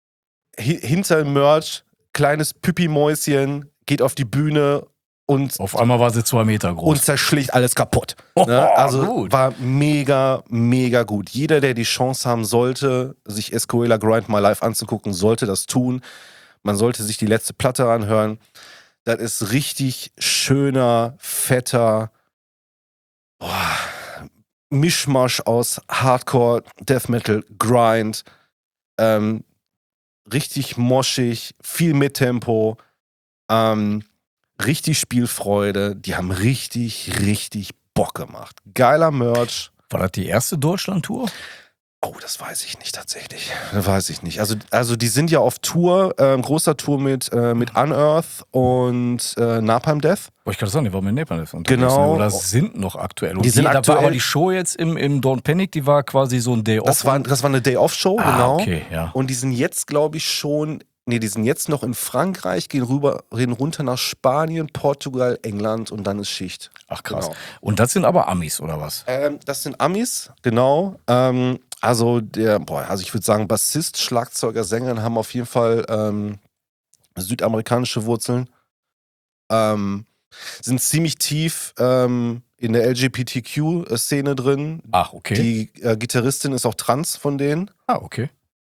hi hinter dem Merch, kleines Püppi-Mäuschen, geht auf die Bühne und Auf einmal war sie zwei Meter groß. und zerschlägt alles kaputt. Oh, Ne? Also gut. war mega, mega gut. Jeder, der die Chance haben sollte, sich Escuela Grind mal live anzugucken, sollte das tun. Man sollte sich die letzte Platte anhören. Das ist richtig schöner, fetter boah, Mischmasch aus Hardcore, Death Metal, Grind. Ähm, richtig moschig, viel Mittempo. Ähm, richtig Spielfreude. Die haben richtig, richtig Bock gemacht. Geiler Merch. War das die erste Deutschland-Tour? Oh, das weiß ich nicht tatsächlich. Das weiß ich nicht. Also, also die sind ja auf Tour, ähm, großer Tour mit, äh, mit Unearth und äh, Napalm Death. Wollte ich gerade sagen, die waren mit Nepal unterwegs. Genau. Oder sind noch aktuell. Und Die sind da aktuell- war aber die Show jetzt im, im Don't Panic, die war quasi so ein Day-Off. Das war, das war eine Day-Off-Show, ah, genau. okay, ja. Und die sind jetzt, glaube ich, schon, nee, die sind jetzt noch in Frankreich, gehen rüber, reden runter nach Spanien, Portugal, England und dann ist Schicht. Ach krass. Genau. Und das sind aber Amis, oder was? Ähm, das sind Amis, genau. Ähm, also der, boah, also ich würde sagen, Bassist, Schlagzeuger, Sängerin haben auf jeden Fall ähm, südamerikanische Wurzeln. Ähm, sind ziemlich tief ähm, in der L G B T Q-Szene drin. Ach, okay. Die äh, Gitarristin ist auch trans von denen. ah, okay.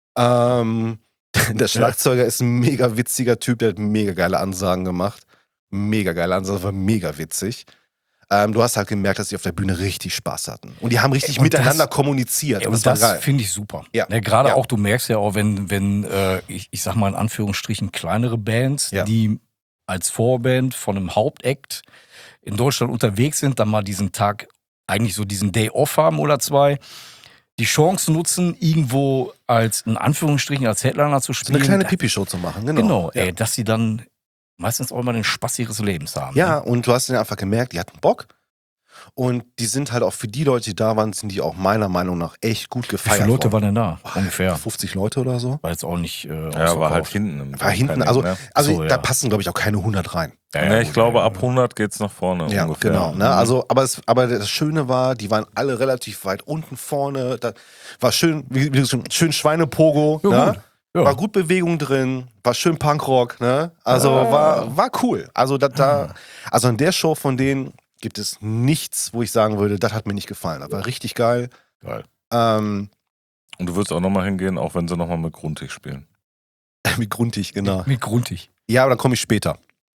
Ähm, der Schlagzeuger ist ein mega witziger Typ, der hat mega geile Ansagen gemacht. Mega geile Ansagen, war mega witzig. Ähm, du hast halt gemerkt, dass sie auf der Bühne richtig Spaß hatten. Und die haben richtig Und miteinander das- kommuniziert. Ja, und und das war geil. das finde ich super. Ja. Ne, Gerade Ja. auch, du merkst ja auch, wenn, wenn äh, ich, ich sag mal in Anführungsstrichen, kleinere Bands, Ja. die als Vorband von einem Hauptact in Deutschland unterwegs sind, dann mal diesen Tag, eigentlich so diesen Day-Off haben oder zwei, die Chance nutzen, irgendwo als, in Anführungsstrichen, als Headliner zu So spielen. eine kleine Pipi-Show zu machen, genau. Genau, ja. ey, dass sie dann meistens auch immer den Spaß ihres Lebens haben. Ja, Ne? und du hast ja einfach gemerkt, die hatten Bock. Und die sind halt auch für die Leute, die da waren, sind die auch meiner Meinung nach echt gut Wie gefeiert viele Leute worden. waren denn da? Ungefähr. fünfzig Leute oder so. War jetzt auch nicht äh, Ja, war halt ausverkauft. hinten. Im War hinten, Panic, also, ne? also So, da ja. passen, glaube ich, auch keine hundert rein. Ja, Ja, ich gut, glaube, ja, ab hundert geht's nach vorne Ja, ungefähr. genau. Ne? Mhm. Also, aber, es, aber das Schöne war, die waren alle relativ weit unten vorne. Da war schön, wie, wie schon, schön Schweinepogo. Ja, ne? gut. Ja. War gut Bewegung drin, war schön Punkrock. Ne? Also Ah. war, war cool. Also, da, da, also in der Show von denen gibt es nichts, wo ich sagen würde, das hat mir nicht gefallen. Das war richtig geil. Geil. Ähm, Und du würdest auch nochmal hingehen, auch wenn sie nochmal mit Grundig spielen. wie gruntig, genau. Wie gruntig. Ja, aber dann komme ich später.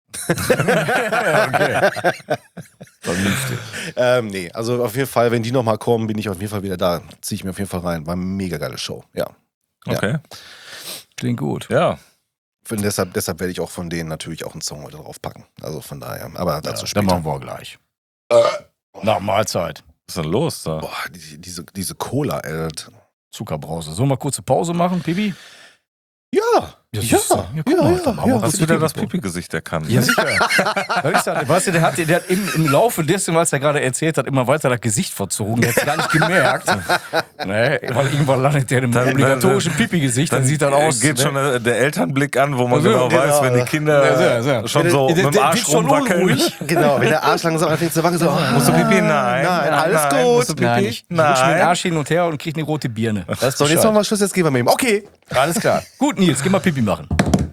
okay. Vernünftig. Ähm, nee, also auf jeden Fall, wenn die nochmal kommen, bin ich auf jeden Fall wieder da. Ziehe ich mir auf jeden Fall rein. War eine mega geile Show. Ja. Ja. Okay. Klingt gut. Ja. Und deshalb, deshalb werde ich auch von denen natürlich auch einen Song heute draufpacken. Also von daher. Aber dazu Ja, später. dann machen wir gleich. Nach Mahlzeit. Was ist denn los da? Boah, die, diese, diese Cola, ey. das- Zuckerbrause. Sollen wir kurze Pause machen, Pibi? Ja, Ja, Ja, siehst du. ja, guck ja, mal, ja, dann haben wir ja. was Hast für du die denn das Pipi-Gruppe. Pipi-Gesicht erkannt? Ja, sicher. Weißt du, weißt du, der hat, der hat im, im Laufe dessen, was er gerade erzählt hat, immer weiter das Gesicht verzogen. Der hat es gar nicht gemerkt. Ne, weil irgendwann landet der im Dann- obligatorischen Pipi-Gesicht, dann, sieht das aus. Geht ne? schon äh, der Elternblick an, wo man Also, genau, genau, weiß, wenn die ja. Kinder Ja, sehr, sehr. schon Der- so der- mit dem der Arsch wird schon rumwackeln. unruhig. Genau, wenn der Arsch langsam anfängt zu wackeln, so, ah, Musst du Pipi? Nein. Nein, alles nein. gut. Musst du Pipi? Nein, ich rutsche mir den Nein. Arsch hin und her und kriege eine rote Birne. Das ist So, und jetzt Bescheid. machen wir Schluss, jetzt gehen wir mit ihm. Okay. Alles klar. Gut, Nils, geh mal Pipi machen.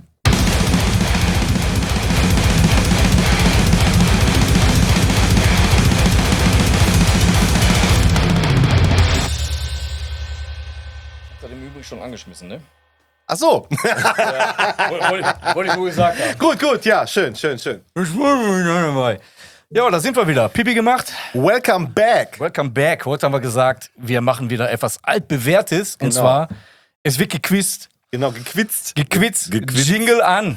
Das hat im Übrigen schon angeschmissen, ne? Ach so. Wollte wollte ich nur gesagt haben. Gut, gut, ja, schön, schön, schön. Ja, da sind wir wieder. Pipi gemacht. Welcome back. Welcome back. Heute haben wir gesagt, wir machen wieder etwas altbewährtes. Und Genau. zwar, es wird gequizt. Genau, gequitzt. Gequitzt. Gequitzt. Jingle an.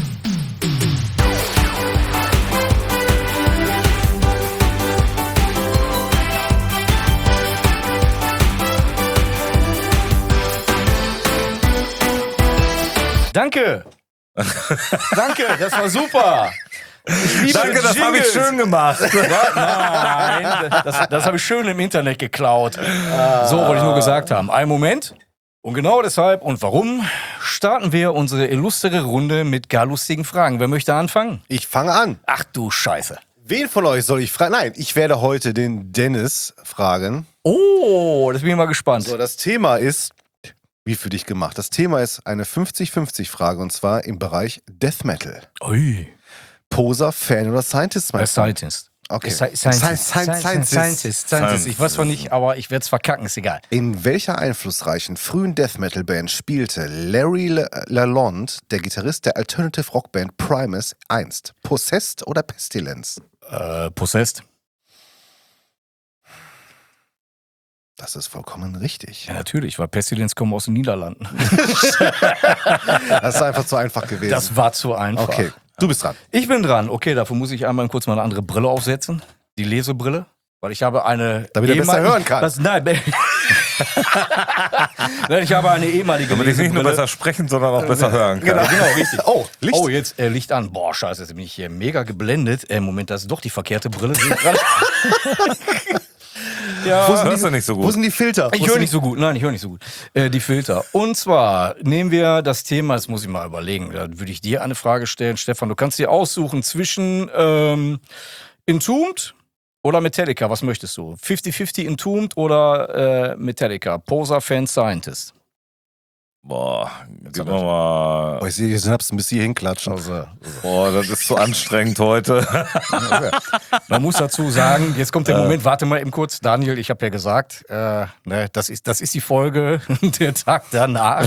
Danke. Danke, das war super. Ich liebe Danke, das habe ich Jingles. schön gemacht. Ja, nein, das, das habe ich schön im Internet geklaut. So wollte ich nur gesagt haben. Einen Moment. Und genau deshalb und warum starten wir unsere illustre Runde mit gar lustigen Fragen. Wer möchte anfangen? Ich fange an. Ach du Scheiße. Wen von euch soll ich fragen? Nein, ich werde heute den Dennis fragen. Oh, das bin ich mal gespannt. So, das Thema ist, wie für dich gemacht. Das Thema ist eine fünfzig fünfzig Frage und zwar im Bereich Death Metal. Ui. Poser, Fan oder Scientist? mein Der Freund? Scientist. Okay. Sci- Scientist. Science- Science- Scientist. Scientist. Scientist. Ich weiß zwar nicht, aber ich werde es verkacken, ist egal. In welcher einflussreichen frühen Death Metal Band spielte Larry Le- Lalonde, der Gitarrist der Alternative Rock Band Primus, einst? Possessed oder Pestilence? Äh, Possessed. Das ist vollkommen richtig. Ja, natürlich, weil Pestilence kommen aus den Niederlanden. Das ist einfach zu einfach gewesen. Das war zu einfach. Okay, du bist dran. Ich bin dran. Okay, dafür muss ich einmal kurz mal eine andere Brille aufsetzen. Die Lesebrille. Weil ich habe eine. Damit er besser ehemalige- hören kann. Das, nein, be- Nein, ich habe eine ehemalige Damit ich nicht nur Lesebrille. besser sprechen, sondern auch besser hören kann. Genau, genau, richtig. Oh, Licht. Oh, jetzt äh, Licht an. Boah, scheiße, jetzt bin ich hier mega geblendet. Äh, Moment, das ist doch die verkehrte Brille. Sehe ich gerade. Ja. Wo sind Hörst die- du nicht so Wo gut? sind die Filter? Ich Wo höre sind nicht so gut. Nein, ich höre nicht so gut. Äh, die Filter. Und zwar nehmen wir das Thema, das muss ich mal überlegen. Da würde ich dir eine Frage stellen. Stefan, du kannst dir aussuchen zwischen ähm, Entombed oder Metallica. Was möchtest du? fünfzig fünfzig Entombed oder äh, Metallica? Poser, Fan, Scientist. Boah, gib hat mal er- mal. Oh, ich sehe, ihr Snaps bis hier hinklatschen. Also, Boah, das ist zu anstrengend heute. man muss dazu sagen, jetzt kommt der Moment, warte mal eben kurz. Daniel, ich habe ja gesagt, äh, ne, das, ist, das ist die Folge, der Tag danach.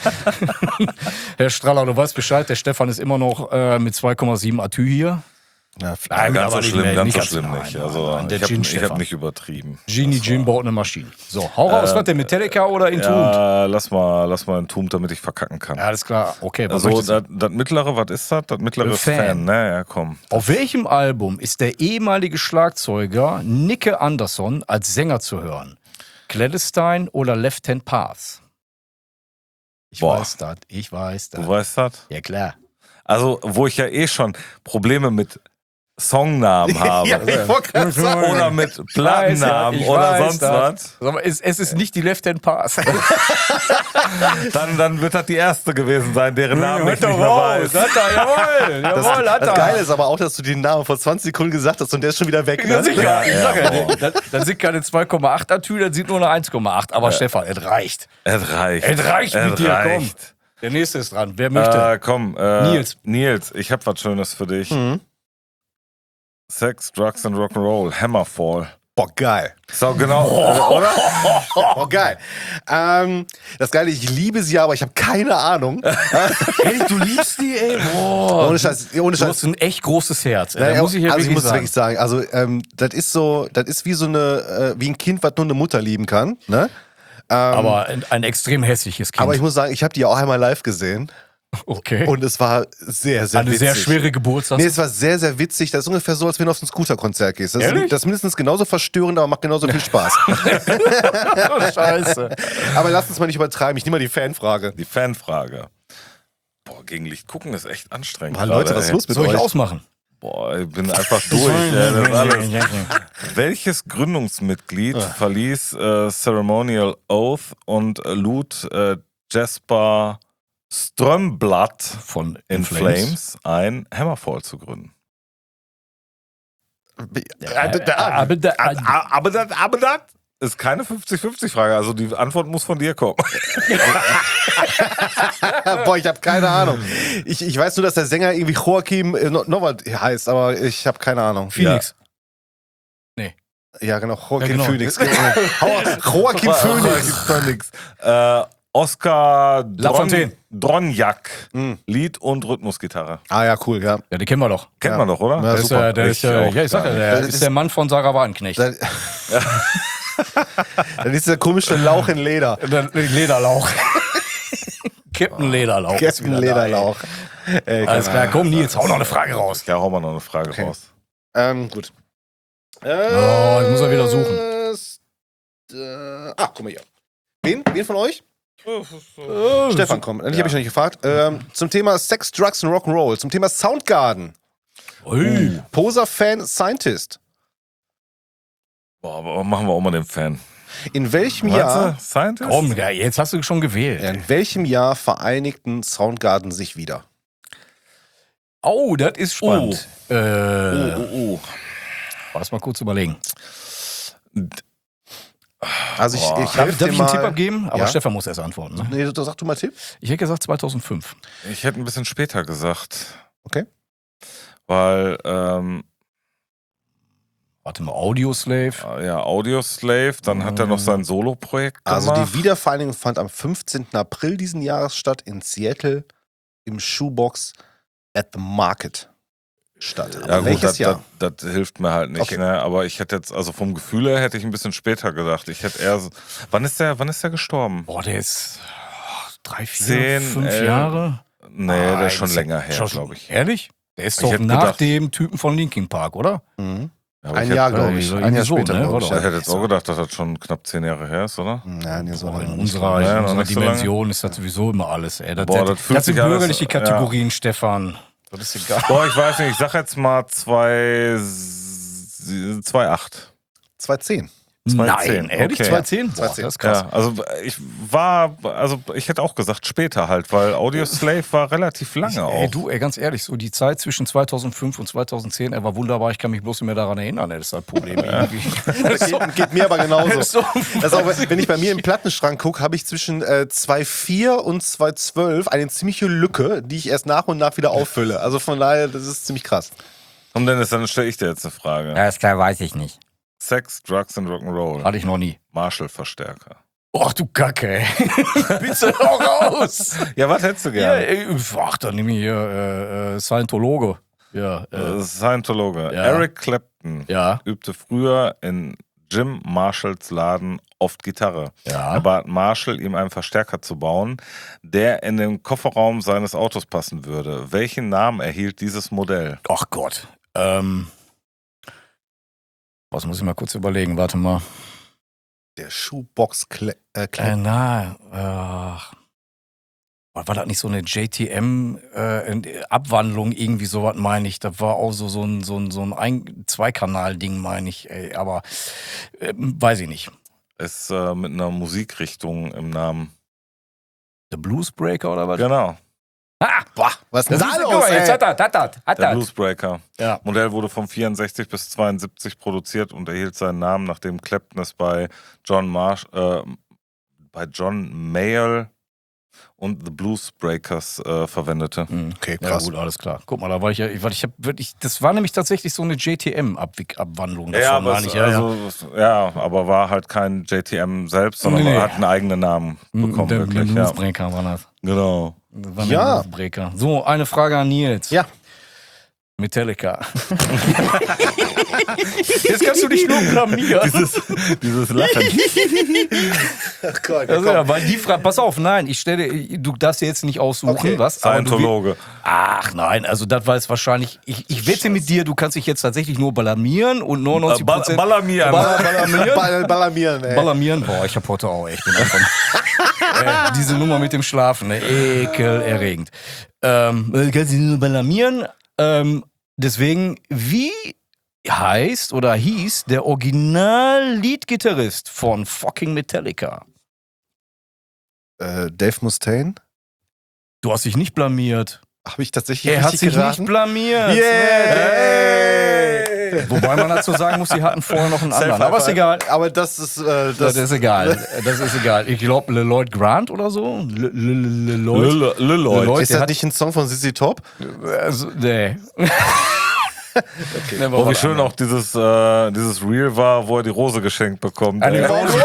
Herr Straller, du weißt Bescheid, der Stefan ist immer noch äh, mit zwei Komma sieben Atü hier. Ja, Nein, ganz aber so nicht schlimm, mehr, ganz nicht so ganz- schlimm nein, nicht. nein, Also, nein, der ich habe Gin ich hab Stefan. nicht übertrieben. Genie Jim baut eine Maschine. So, hau raus, was der Metallica oder Entombed? Ja. Ja, lass mal, lass mal einen Tum, damit ich verkacken kann. Alles klar, okay. Was Also, möchtest du? das, das mittlere, was ist das? Das mittlere ist Fan. Fan, ne? Ja, komm. Auf welchem Album ist der ehemalige Schlagzeuger Nicke Andersson als Sänger zu hören? Clandestine oder Left Hand Path? Ich Boah. weiß das, ich weiß das. Du weißt das? Ja, klar. Also, wo ich ja eh schon Probleme mit Songnamen habe. Ja, ich wollte gerade sagen. Oder mit Plattennamen Ich oder weiß sonst das. was. Aber es, es ist nicht die Left Hand Path. Dann, dann wird das die erste gewesen sein, deren Namen ich nicht mehr weiß. Hat er, jawohl, Das, jawohl, hat das er. Geile ist aber auch, dass du den Namen vor zwanzig Sekunden gesagt hast und der ist schon wieder weg. Ja, Ne? sicher, Ja, ich ja, sag ja, boah. dann, dann sind keine zwei Komma acht Atü, dann sind nur eine eins Komma acht. Aber Stefan, es reicht. Es reicht. Es reicht mit Es dir, komm. reicht. Der nächste ist dran. Wer möchte? Äh, komm, äh, Nils. Nils, ich hab was Schönes für dich. Mhm. Sex, Drugs and Rock'n'Roll, Hammerfall. Boah, geil. So, genau, äh, oder? Boah, geil. Ähm, das Geile, ich liebe sie, aber ich habe keine Ahnung. Ey, du liebst die, ey. Boah. Ohne Scheiß, ohne Du Scheiß. hast ein echt großes Herz. Ey. Naja, Da muss ich ja also ich wirklich muss sagen. wirklich sagen, also ähm, das ist so, das ist wie so eine, äh, wie ein Kind, was nur eine Mutter lieben kann. Ne? Ähm, Aber ein, ein extrem hässliches Kind. aber ich muss sagen, ich habe die auch einmal live gesehen okay. und es war sehr, sehr eine witzig. sehr schwere Geburtstag. Nee, es war sehr, sehr witzig. Das ist ungefähr so, als wenn du auf ein Scooter-Konzert gehst. Das Ehrlich? ist, das ist mindestens genauso verstörend, aber macht genauso viel Spaß. Scheiße. Aber lass uns mal nicht übertreiben. Ich nehme mal die Fanfrage. Die Fanfrage. Boah, gegen Licht gucken ist echt anstrengend. Mann, Leute, gerade, was ist ey. los mit Soll ich euch? ausmachen? Boah, ich bin einfach durch. ja, das ist alles. Welches Gründungsmitglied verließ äh, Ceremonial Oath und äh, lud äh, Jesper Strömblatt Von in Flames ein, Hammerfall zu gründen? aber da, Aber das, aber das ist keine fünfzig fünfzig Frage. Also die Antwort muss von dir kommen. Boah, ich habe keine Ahnung. Ich, ich weiß nur, dass der Sänger irgendwie Joachim äh, no- Nowak heißt, aber ich habe keine Ahnung. Phoenix. Ja, genau, Joachim Ja, genau. Phoenix. Joachim Phoenix. Phoenix. Äh, Oscar Dron Lafontaine. Dronjak, Mhm. Lied und Rhythmusgitarre. Ah ja, cool, ja. Ja, die kennen wir doch. Kennt Ja. man doch, oder? Ja, Der ist, super. äh, der ist, Ich äh, auch ja, ich sag ja, gar der nicht. ist der Mann von Sarah Wagenknecht. Dann, dann ist der komische Lauch in Leder. Der Lederlauch. Captain Lederlauch. ist Captain wieder da, Lederlauch. Ey, ey. Alles klar, komm Nils, hau noch eine Frage raus. Ja, hau mal noch eine Frage Okay. raus. Ähm, gut. Äh, Oh, ich muss er wieder suchen. Äh, ah, guck mal hier. Wen? Wen von euch? Äh, Stefan, komm. Ich habe ich noch nicht gefragt. Ähm, zum Thema Sex, Drugs und Rock'n'Roll. Zum Thema Soundgarden. Ui. Poser-Fan, Scientist. Boah, aber machen wir auch mal den Fan. In welchem Meinst Jahr, du? Scientist? Komm, ja, jetzt hast du schon gewählt. in welchem Jahr vereinigten Soundgarden sich wieder? Oh, das ist spannend. Oh, Äh, oh, oh. Lass mal kurz überlegen. Also ich, Boah. ich Darf, helf darf dir ich einen mal. Tipp abgeben? Aber Ja? Stefan muss erst antworten. Ne? Nee, da sag du mal Tipp. Ich hätte gesagt zweitausendfünf. Ich hätte ein bisschen später gesagt. Okay. Weil, ähm, Warte mal, Audioslave. ja, Audioslave, dann hat er noch sein Solo-Projekt Also gemacht. die Wiedervereinigung fand am fünfzehnten April diesen Jahres statt in Seattle im Shoebox at the Market statt. Ja, Aber gut, welches das, Jahr? das, das hilft mir halt nicht, Okay. ne? Aber ich hätte jetzt, also vom Gefühl her hätte ich ein bisschen später gedacht. Ich hätte eher, so- wann ist der, wann ist der gestorben? Boah, der ist oh, drei, vier, Zehn, fünf elf. Jahre. Nee, der Ah, ist schon jetzt- länger her, schon- glaube ich. Ehrlich? Der ist Ich doch hätte nach gedacht- dem Typen von Linkin Park, oder? Mhm. Ja, aber Ein ich Jahr, hätte, glaube ich. so Ein Jahr irgendwie so, später, ne? glaube War ich. doch- Ich hätte jetzt auch gedacht, dass das schon knapp zehn Jahre her ist, oder? Nein, nicht so Boah, in lange. unserer, Ja, in noch unserer nicht so lange. Dimension ist das sowieso immer alles. Ey. Das, Boah, das, das fühlt das sind sich alles- bürgerliche ja. Kategorien, Stefan. Das ist egal. Boah, ich weiß nicht, ich sag jetzt mal zwei, zwei Komma acht. zweitausendzehn. Nein, ehrlich? Okay. zweitausendzehn? Boah, zweitausendzehn. das ist krass. Ja, also ich war, also ich hätte auch gesagt später halt, weil Audioslave war relativ lange auch. Ey, du, ey, ganz ehrlich, so die Zeit zwischen zweitausendfünf und zweitausendzehn, er war wunderbar, ich kann mich bloß nicht mehr daran erinnern, ey, das ist das Problem irgendwie. Das geht, geht mir aber genauso. So. Das ist auch, wenn ich bei mir im Plattenschrank gucke, habe ich zwischen äh, zwei Komma vier und zwei Komma zwölf eine ziemliche Lücke, die ich erst nach und nach wieder auffülle. Also von daher, das ist ziemlich krass. Und Dennis, dann stelle ich dir jetzt eine Frage. Ja, ist klar, weiß ich nicht. Sex, Drugs und Rock'n'Roll. Hatte ich noch nie. Marshall-Verstärker. Och, du Kacke, ey. Bitte auch raus. Ja, was hättest du Ja, gerne? ey, ach, dann nehme ich hier äh, äh, Scientologe. Ja, äh, Äh, Scientologe. Ja. Eric Clapton ja, übte früher in Jim Marshalls Laden oft Gitarre. ja. Er bat Marshall, ihm einen Verstärker zu bauen, der in den Kofferraum seines Autos passen würde. Welchen Namen erhielt dieses Modell? Ach Gott. Ähm, was muss ich mal kurz überlegen? Warte mal. Der Shoebox Kle äh, Äh, Kle na, ach. War das nicht so eine J T M-Abwandlung, irgendwie sowas, meine ich? Das war auch so, so ein, so ein, so ein, ein Zweikanal-Ding, meine ich. Ey, aber äh, weiß ich nicht. Ist äh, mit einer Musikrichtung im Namen. The Bluesbreaker oder was? Genau, Ah, boah. Was Das ist ist da guck los, mal, jetzt ey? hat er, hat er, hat der er. Bluesbreaker. Ja. Modell wurde von vierundsechzig bis zweiundsiebzig produziert und erhielt seinen Namen, nachdem Clapton es bei John Marsh, äh, bei John Mayall und The Bluesbreakers äh, verwendete. Hm. Okay, Ja krass. gut, alles klar. Guck mal, da war ich ja, ich, ich hab wirklich, das war nämlich tatsächlich so eine J T M-Abwandlung davon, Ja, aber, meine es, ich. Ja, ja. also, ja, aber war halt kein J T M selbst, sondern Nee, nee. hat einen eigenen Namen bekommen, der, wirklich. der Ja. Bluesbreaker war das. Genau. Das war Ja. der Bluesbreaker. So, eine Frage an Nils. Ja. Metallica. Jetzt kannst du dich nur blamieren. Dieses, dieses Lachen. Ach Gott, Also, ja, weil die Frage, pass auf, nein, ich stelle, du darfst dir jetzt nicht aussuchen, Okay. was? aber du- Scientologe. Ach nein, also das war jetzt wahrscheinlich, ich, ich wette mit dir, du kannst dich jetzt tatsächlich nur blamieren und neunundneunzig Prozent Ball- Ballamieren. Ball- Ballamieren. Ball, Ballamieren, ey. Ballamieren, boah, ich hab heute auch echt den davon. äh, diese Nummer mit dem Schlafen, ne? Ekelerregend. Ähm, äh, kannst du nur ballamieren? Ähm, deswegen, wie heißt oder hieß der Original-Lead-Gitarrist von fucking Metallica? Äh, Dave Mustaine? Du hast dich nicht blamiert. Habe ich tatsächlich Er hat richtig sich geraten? nicht blamiert. Yeah! Wobei man dazu sagen muss, sie hatten vorher noch einen anderen. Aber ist egal. Aber das ist, äh, Das, das, ist egal. Das ist egal. Ich glaube, LeLoid Grant oder so. Le- Le- Le- LeLoid. Lille- Lilleoid. Leute, ist der das hat- nicht ein Song von Z Z Top? Also, nee. okay. Oh, wie schön auch dieses, äh, dieses Reel war, wo er die Rose geschenkt bekommt. Eine ey. Rose.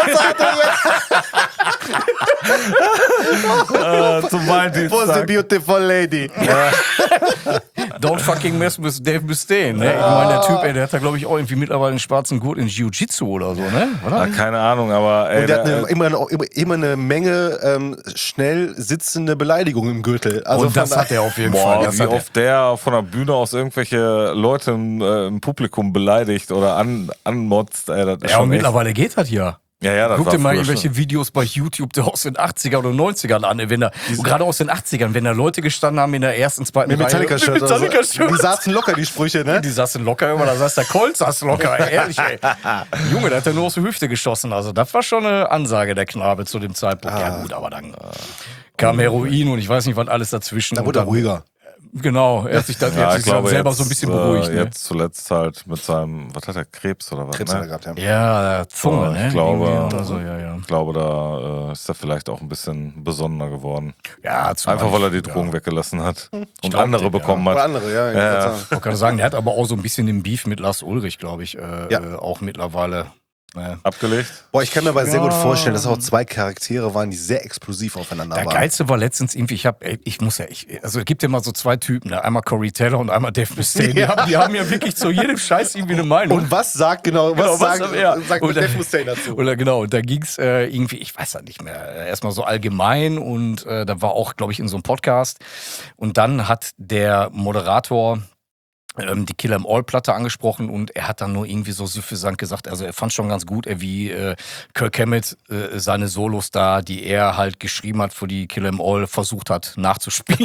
äh, zum Was a Valentinstag. beautiful lady. Don't fucking mess with Dave Mustaine. Ne? Ich meine, der Typ, ey, der hat da, glaube ich, auch irgendwie mittlerweile einen schwarzen Gurt in Jiu-Jitsu oder so, ne? Oder? Ah, keine Ahnung, aber ey, Und der hat der- eine, immer, eine, immer, immer eine Menge ähm, schnell sitzende Beleidigungen im Gürtel. Also Und das von hat er auf jeden Fall. Boah, Das wie hat er. oft der von der Bühne aus irgendwelche Leute im, äh, im Publikum beleidigt oder an, anmotzt. Ey, das ist Ja, und schon echt- mittlerweile geht das hier. Ja, ja, das Guck war dir mal früher irgendwelche schon. Videos bei YouTube der aus den achtzigern oder neunzigern an. Wenn da, und gerade aus den achtzigern, wenn da Leute gestanden haben in der ersten, zweiten mit Metallica-Shirt. Reihe. Mit oder so. Metallica-Shirt. Die saßen locker, die Sprüche, ne? Die saßen locker, immer, da saß der Colt, saß locker, ey, ehrlich, ey. Junge, der hat ja nur aus der Hüfte geschossen. Also, das war schon eine Ansage, der Knabe zu dem Zeitpunkt. Ja, gut, aber dann kam Heroin und ich weiß nicht, was alles dazwischen. Da Und wurde er dann- ruhiger. Genau, er hat sich, dann, er Ja, hat ich sich glaube, selber jetzt, so ein bisschen äh, beruhigt. Ne? Jetzt zuletzt halt mit seinem, was hat er, Krebs oder was? Krebs hat er ne? gehabt, ja. Ja, Zunge, Oh, ne? ich glaube- Irgendwie Oder so, ja, ja. Ich glaube, da äh, ist er vielleicht auch ein bisschen besonderer geworden. Ja, zumal Einfach weil er die ich- Drogen weggelassen hat und glaub, andere ja. bekommen Oder hat. andere, ja. ich Ja, würd ja. sagen. Ich wollte gerade sagen, der hat aber auch so ein bisschen den Beef mit Lars Ulrich, glaube ich, äh, Ja. äh, auch mittlerweile. Ne? Abgelegt? Boah, ich kann mir aber sehr Ja. gut vorstellen, dass auch zwei Charaktere waren, die sehr explosiv aufeinander Der waren. geilste war letztens irgendwie, ich hab, ey, ich muss ja, ich, also es gibt ja mal so zwei Typen, ne? Einmal Corey Taylor und einmal Dave Mustaine. Die, Ja. haben, die haben ja wirklich zu jedem Scheiß irgendwie eine Meinung. Und was sagt genau, was Genau, was sagt, ja. sagt Oder- Dave Mustaine dazu? Oder genau, und da ging's äh, irgendwie, ich weiß ja nicht mehr, äh, erstmal so allgemein und äh, da war auch, glaube ich, in so einem Podcast. Und dann hat der Moderator ähm, die Kill 'Em All-Platte angesprochen und er hat dann nur irgendwie so suffisant gesagt, also er fand schon ganz gut, äh, wie äh, Kirk Hammett äh, seine Solos da, die er halt geschrieben hat für die Kill 'Em All, versucht hat nachzuspielen.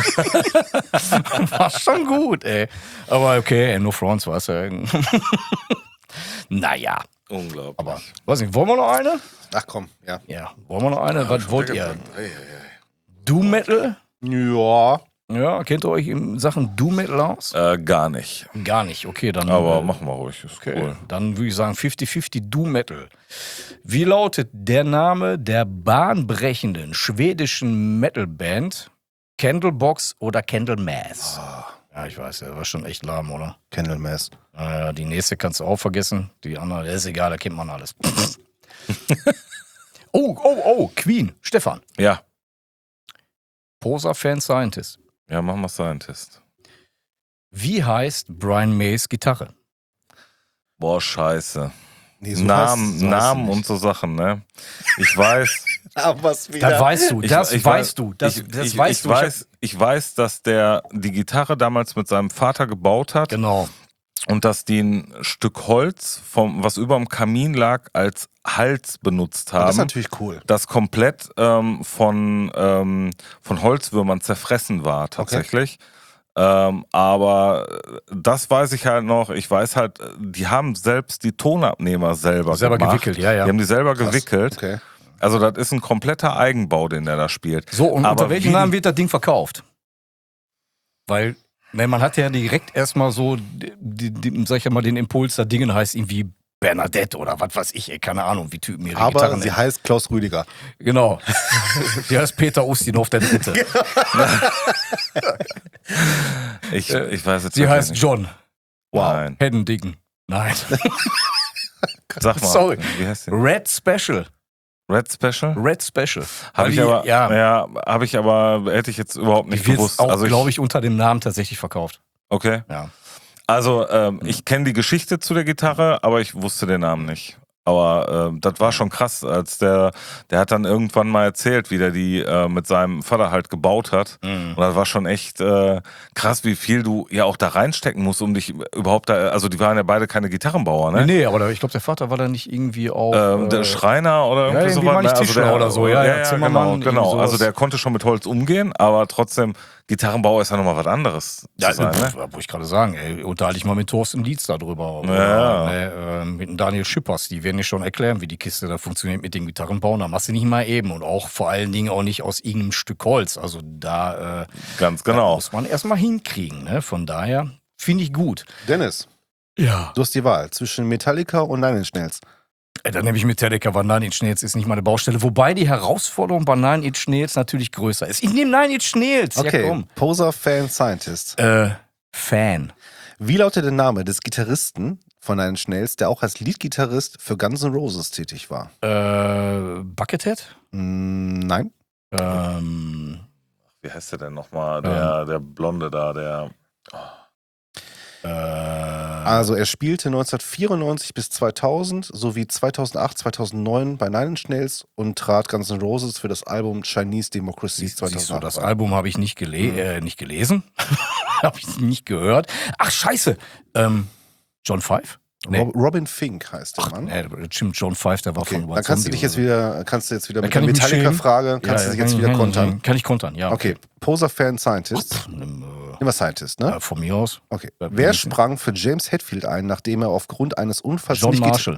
War schon gut, ey. Aber okay, no fronts, weißt du. Naja, Unglaublich. aber weiß nicht, wollen wir noch eine? Ach komm, ja. Ja, wollen wir noch eine? Was wollt ihr? Hey, hey, Doom Metal? hey. Ja. Ja, kennt ihr euch in Sachen Doom Metal aus? Äh, gar nicht. Gar nicht, okay, dann. Aber äh, machen wir ruhig, ist okay. cool. Dann würde ich sagen fünfzig fünfzig Doom Metal. Wie lautet der Name der bahnbrechenden schwedischen Metalband Candlebox oder Candlemass? Ja, ich weiß, der war schon echt lahm, oder? Candlemass. Naja, die nächste kannst du auch vergessen. Die andere, ist egal, da kennt man alles. oh, oh, oh, Queen, Stefan. Ja, Poser Fan Scientist. ja, machen wir Scientist. Wie heißt Brian Mays Gitarre? Boah, scheiße. Nee, so Namen, heißt- so heißt Namen sie und nicht. so Sachen, ne? Ich weiß, Aber was wieder. Das weißt du, Ich- das ich weißt weiß- du, das, ich, das ich, weißt ich du. Ich hab- weiß, ich weiß, dass der die Gitarre damals mit seinem Vater gebaut hat Genau. und dass die ein Stück Holz, vom, was über dem Kamin lag, als Hals benutzt das ist haben. natürlich cool. Das komplett ähm, von, ähm, von Holzwürmern zerfressen war, tatsächlich. Ähm, aber das weiß ich halt noch. Ich weiß halt, die haben selbst die Tonabnehmer selber, Selber gemacht. gewickelt, ja, ja. Die haben die selber Krass. gewickelt. Okay. Also das ist ein kompletter Eigenbau, den der da spielt. So, und Aber unter welchem wie- Namen wird das Ding verkauft? Weil, ne, man hat ja direkt erstmal so, die, die, sag ich ja mal, den Impuls, das Ding heißt irgendwie Bernadette oder was weiß ich, ey, keine Ahnung, wie Typen ihre Aber Gitarren sie nennen. heißt Klaus Rüdiger. Genau. Die heißt Peter Ustinov, der Dritte. Ich, ich weiß jetzt Sie wirklich heißt nicht. John Nein. Heddendicken. Nein. Sag mal, Sorry. wie heißt die? Red Special. Red Special? Red Special. Habe Weil ich die- aber, ja, ja, habe ich aber, hätte ich jetzt überhaupt nicht die wird gewusst. auch, also ich, glaube ich, unter dem Namen tatsächlich verkauft. Okay. Ja. Also, ähm, ich kenne die Geschichte zu der Gitarre, aber ich wusste den Namen nicht. Aber ähm, das war schon krass, als der, der hat dann irgendwann mal erzählt, wie der die äh, mit seinem Vater halt gebaut hat. Mhm. Und das war schon echt äh, krass, wie viel du ja auch da reinstecken musst, um dich überhaupt da, also die waren ja beide keine Gitarrenbauer, ne? Nee, nee, aber ich glaube, der Vater war da nicht irgendwie auch. Ähm, der äh, Schreiner oder irgendwie irgendwie so meine ich was. Tischler oder so, ja, ja, Zimmermann, genau, genau. irgendwie sowas. Also der konnte schon mit Holz umgehen, aber trotzdem, Gitarrenbauer ist ja nochmal was anderes Ja, zu sein, ne? pf, wollte ich gerade sagen, ey, unterhalte ich mal mit Thorsten Dietz darüber. Oder, Ja. ne, äh, mit dem Daniel Schippers, die werden dir schon erklären, wie die Kiste da funktioniert mit dem Gitarrenbauen. Da machst du nicht mal eben und auch vor allen Dingen auch nicht aus irgendeinem Stück Holz. Also da, äh, Ganz da genau. muss man erstmal hinkriegen. Ne? Von daher finde ich gut. Dennis, Ja. du hast die Wahl zwischen Metallica und Nine Inch Nails. Äh, Dann nehme ich Metallica, weil Nine Inch Nails ist nicht meine Baustelle. Wobei die Herausforderung bei Nine Inch Nails natürlich größer ist. Ich nehme Nine Inch Nails. Okay, Ja, komm. Poser, Fan, Scientist. Äh, Fan. Wie lautet der Name des Gitarristen von Nine Inch Nails, der auch als Leadgitarrist für Guns N' Roses tätig war? Äh, Buckethead? Mm, nein. Ähm, Wie heißt der denn nochmal? Der, der Blonde da, der. äh, Also er spielte neunzehnhundertvierundneunzig bis zweitausend sowie zweitausendacht, zweitausendneun bei Nine Inch Nails und trat Guns N' Roses für das Album Chinese Democracy Siehst, siehst du, zweitausendacht das bei. Album habe ich nicht, gele äh, nicht gelesen. Habe ich nicht gehört. Ach, scheiße. Ähm, John Five? Nee. Rob- Robin Fink heißt der Ach, Mann. nee, stimmt, John Five, der war Okay, von dann White kannst du Zombie dich jetzt oder so. wieder, kannst du jetzt wieder Da mit kann der ich mich schämen. Metallica-Frage, kannst Ja, du ja, dich jetzt kann wieder ich- kontern. Kann ich kontern, ja. Okay, Poser, Fan, Scientist. Pff, nimm, äh, Immer Scientist, ne? äh, von mir aus. Okay. Ja, Wer bin ich- sprang für James Hetfield ein, nachdem er aufgrund eines Unfalls John nicht Gita- Marshall.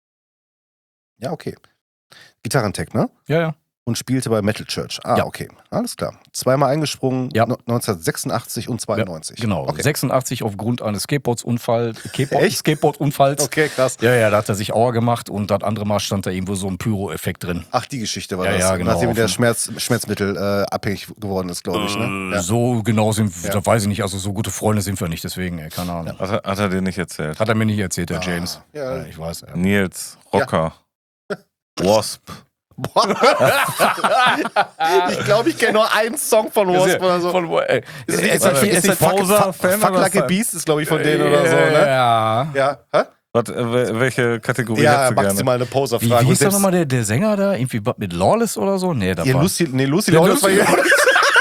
Ja, okay. Gitarrentech, ne? Ja, ja. Und spielte bei Metal Church. Ah, Ja. okay. Alles klar. Zweimal eingesprungen, Ja. no- neunzehnhundertsechsundachtzig und zweiundneunzig. Genau. Okay. sechsundachtzig aufgrund eines Skateboardunfalls. Skateboard, Echt? Skateboardunfalls. Okay, krass. Ja, ja, da hat er sich Auer gemacht und das andere Mal stand da irgendwo so ein Pyro-Effekt drin. Ach, die Geschichte war Ja, das. ja, genau. Nachdem Auf der dem- Schmerz, Schmerzmittel äh, abhängig geworden ist, glaube ich. Ne? Äh, Ja. So genau sind wir, Ja. da weiß ich nicht, also so gute Freunde sind wir nicht, deswegen, ey, keine Ahnung. Hat er, hat er dir nicht erzählt? Hat er mir nicht erzählt, der Ah, James. ja. Ja, ich weiß. Ja. Nils, Rocker, Wasp. Ich glaube, ich kenne nur einen Song von Wasp oder so. Von, ey, Ist nicht, äh, ist nicht, ist nicht Fuck, Poser, Fuck, Fan Fuck oder Like a Fan? Beast ist, glaube ich, von denen oder so, ne? Ja. Ja, hä? Was, äh, wel- welche Kategorie Ja, hättest du macht gerne? sie mal eine Wie, Poser-Frage. wie Und hieß da selbst- nochmal der, der Sänger da? Irgendwie mit Lawless oder so? Nee, da Ja, war... Lucy, nee, Lucy Ja, Lawless war Lucy- hier.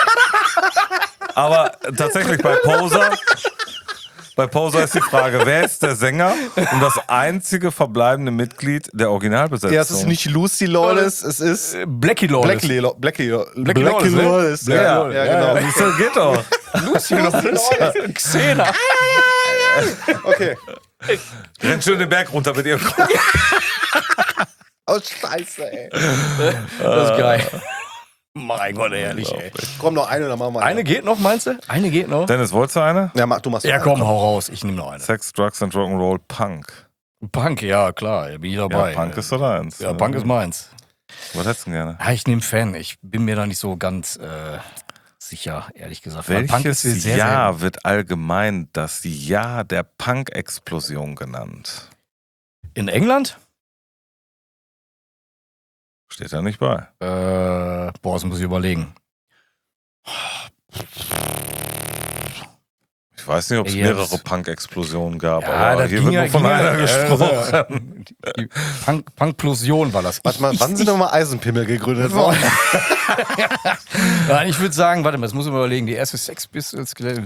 Aber tatsächlich bei Poser, bei Poser ist die Frage, wer ist der Sänger und das einzige verbleibende Mitglied der Originalbesetzung? Ja, es ist nicht Lucy Lawless, es ist Äh, Blackie Lawless. Blackie Law- Blackie Law- Blackie Lawless, ne? Lawless. Blackie Ja, Lawless, ja, ja, genau. ja. Siehst du, geht doch. Lucy Lawless. Xena. Okay. Rennt schön den Berg runter mit ihr. Oh, scheiße, ey. Das ist geil. Mein Gott, ehrlich, ey. Komm, noch eine, dann machen wir Eine geht noch, meinst du? Eine geht noch? Dennis, wolltest du eine? Ja, mach, du machst Ja, noch komm, hau raus. Ich nehme noch eine. Sex, Drugs and Rock'n'Roll, Punk. Punk, ja, klar, bin ich dabei. Ja, Punk ist doch eins. Ja, Punk ist meins. Was hättest du denn gerne? Ja, ich nehme Fan. Ich bin mir da nicht so ganz äh, sicher, ehrlich gesagt. Weil Punk Welches ist sehr, Jahr wird allgemein das Jahr der Punk-Explosion genannt? Sehr, in England? Steht da nicht bei. Äh, boah, das muss ich überlegen. Ich weiß nicht, ob es Ja, mehrere das- Punk-Explosionen gab, Ja, aber das hier ging wird ja- nur von ging ja- einer äh, gesprochen. Die Punk, Punkplosion war das. Warte mal, Ich- wann sind nochmal Eisenpimmel gegründet worden? Nein, ich würde sagen, warte mal, das muss ich mal überlegen. Die erste Sex Pistols, äh,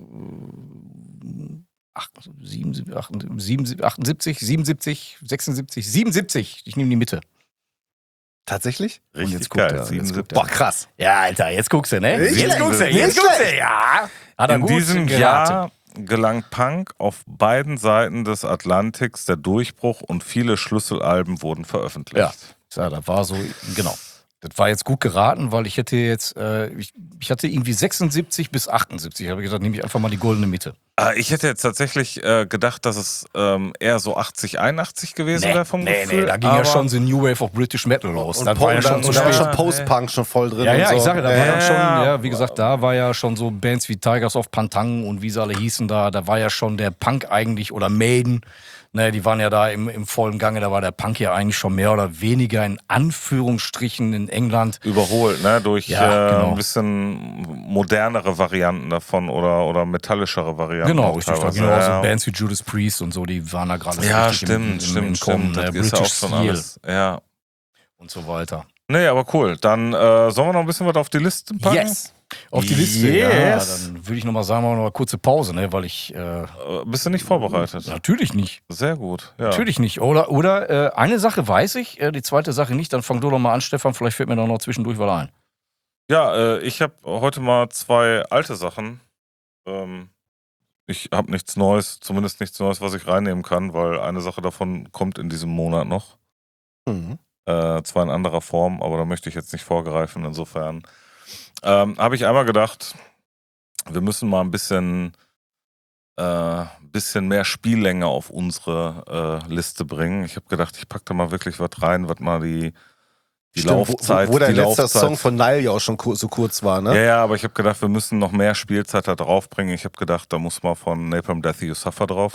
acht, sieben, acht, sieben, achtundsiebzig, siebenundsiebzig, sechsundsiebzig, siebenundsiebzig. Ich nehme die Mitte. Tatsächlich? Und Richtig jetzt guckt geil. er, jetzt siebenundsiebzig. guckt er. Boah, krass. Ja, Alter, jetzt guckst du, ne? Nicht Jetzt schlecht. guckst du, Nicht jetzt guckst schlecht. du, ja. Hat er In gut diesem geraten. Jahr gelang Punk auf beiden Seiten des Atlantiks der Durchbruch und viele Schlüsselalben wurden veröffentlicht. Ja. Ja, das war so, genau. Das war jetzt gut geraten, weil ich hätte jetzt, äh, ich, ich hatte irgendwie sechsundsiebzig bis achtundsiebzig. Ich habe gesagt, nehme ich einfach mal die goldene Mitte. Äh, Ich hätte jetzt tatsächlich äh, gedacht, dass es ähm, eher so achtzig, einundachtzig gewesen wäre vom nee, Gefühl. nee, da ging aber ja schon the New Wave of British Metal los. Und, Das Po- war ja und, schon dann, zu und da war spät. schon Post-Punk schon voll drin. Ja, und ja, so. ich sage, da war Ja, dann schon, ja. ja, wie gesagt, da war ja schon so Bands wie Tigers of Pantang und wie sie alle hießen da, da war ja schon der Punk eigentlich oder Maiden, Naja, die waren ja da im, im vollen Gange, da war der Punk ja eigentlich schon mehr oder weniger in Anführungsstrichen in England. Überholt, ne? Durch Ja, äh, genau. ein bisschen modernere Varianten davon oder, oder metallischere Varianten. Genau, auch richtig. Da teilweise. genau, ja, so ja. Bands wie Judas Priest und so, die waren da gerade so Ja, richtig stimmt, im, im, stimmt, im Kommen, stimmt. ne? Das ist ja auch British schon Steel alles. Ja. und so weiter. Nee, aber cool. Dann äh, sollen wir noch ein bisschen was auf die Liste packen? Yes! Auf die Liste, Yes. ja. Dann würde ich nochmal sagen, machen wir noch eine kurze Pause, ne? Weil ich... Äh, Äh, bist du nicht vorbereitet? natürlich nicht. Sehr gut. Ja. Natürlich nicht. Oder, oder äh, eine Sache weiß ich, äh, die zweite Sache nicht. Dann fang du doch mal an, Stefan. Vielleicht fällt mir doch noch zwischendurch was ein. Ja, äh, ich habe heute mal zwei alte Sachen. Ähm, ich habe nichts Neues, zumindest nichts Neues, was ich reinnehmen kann, weil eine Sache davon kommt in diesem Monat noch. Mhm. Äh, zwar in anderer Form, aber da möchte ich jetzt nicht vorgreifen. Insofern ähm, habe ich einmal gedacht, wir müssen mal ein bisschen, äh, bisschen mehr Spiellänge auf unsere äh, Liste bringen. Ich habe gedacht, ich packe da mal wirklich was rein, was mal die, die Stimmt, Laufzeit... wo, wo dein die letzter Laufzeit, Song von Nile ja auch schon kur so kurz war, ne? Ja, ja, aber ich habe gedacht, wir müssen noch mehr Spielzeit da draufbringen. Ich habe gedacht, da muss mal von Napalm Death You Suffer drauf.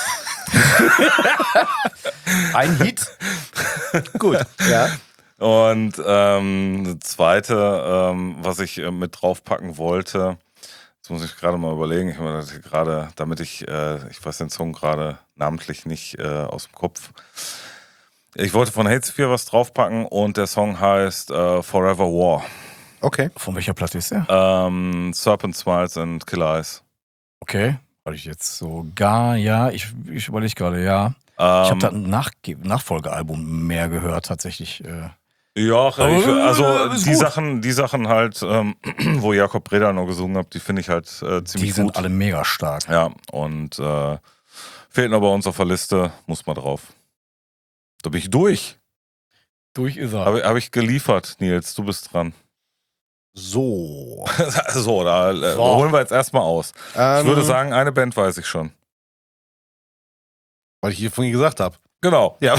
Ein Hit. Gut, ja. Und ähm, das zweite, ähm, was ich äh, mit draufpacken wollte, jetzt muss ich gerade mal überlegen, ich meine, gerade, damit ich, äh, ich weiß den Song gerade namentlich nicht äh, aus dem Kopf. Ich wollte von Hatesphere was draufpacken und der Song heißt äh, Forever War. Okay. Von welcher Platte ist der? Ähm, Serpent Smiles and Killer Eyes. Okay. Hatte ich jetzt so gar, ja, ich, ich überlege gerade, ja. Ähm, Ich habe da ein Nach Nachfolgealbum mehr gehört, tatsächlich. Äh. Ja, ich, Aber, also äh, ist die gut. Sachen, die Sachen halt, ähm, wo Jakob Breda noch gesungen hat, die finde ich halt äh, Die ziemlich sind gut. alle mega stark. Ja, und äh, fehlt noch bei uns auf der Liste, muss mal drauf. Da bin ich durch. Durch ist er. Habe hab ich geliefert, Nils, du bist dran. So. so, da äh, So. holen wir jetzt erstmal aus. Ähm, Ich würde sagen, eine Band weiß ich schon. weil ich hier vorhin gesagt habe. Genau. Ja.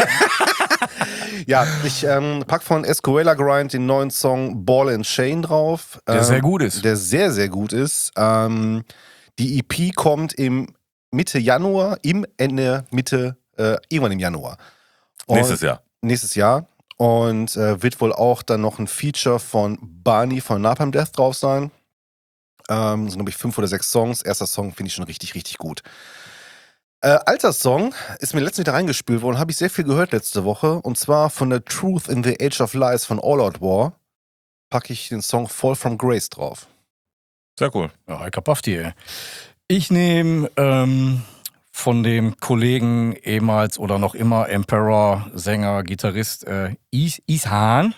Ja, ich ähm, pack von Escuela Grind den neuen Song Ball and Chain drauf. Der ähm, sehr gut ist. Der sehr, sehr gut ist. Ähm, die E P kommt im Mitte Januar, im Ende, Mitte, äh, irgendwann im Januar. Und Nächstes Jahr. Nächstes Jahr. Und äh, wird wohl auch dann noch ein Feature von Barney von Napalm Death drauf sein. Ähm, sind, glaube ich, fünf oder sechs Songs. Erster Song finde ich schon richtig, richtig gut. Äh, alter Song ist mir letztens wieder reingespült worden, habe ich sehr viel gehört letzte Woche. Und zwar von der Truth in the Age of Lies von All Out War packe ich den Song Fall from Grace drauf. Sehr cool. Ja, ich hab die, ey. Ich nehme ähm, von dem Kollegen ehemals oder noch immer Emperor, Sänger, Gitarrist äh, Is Ishan.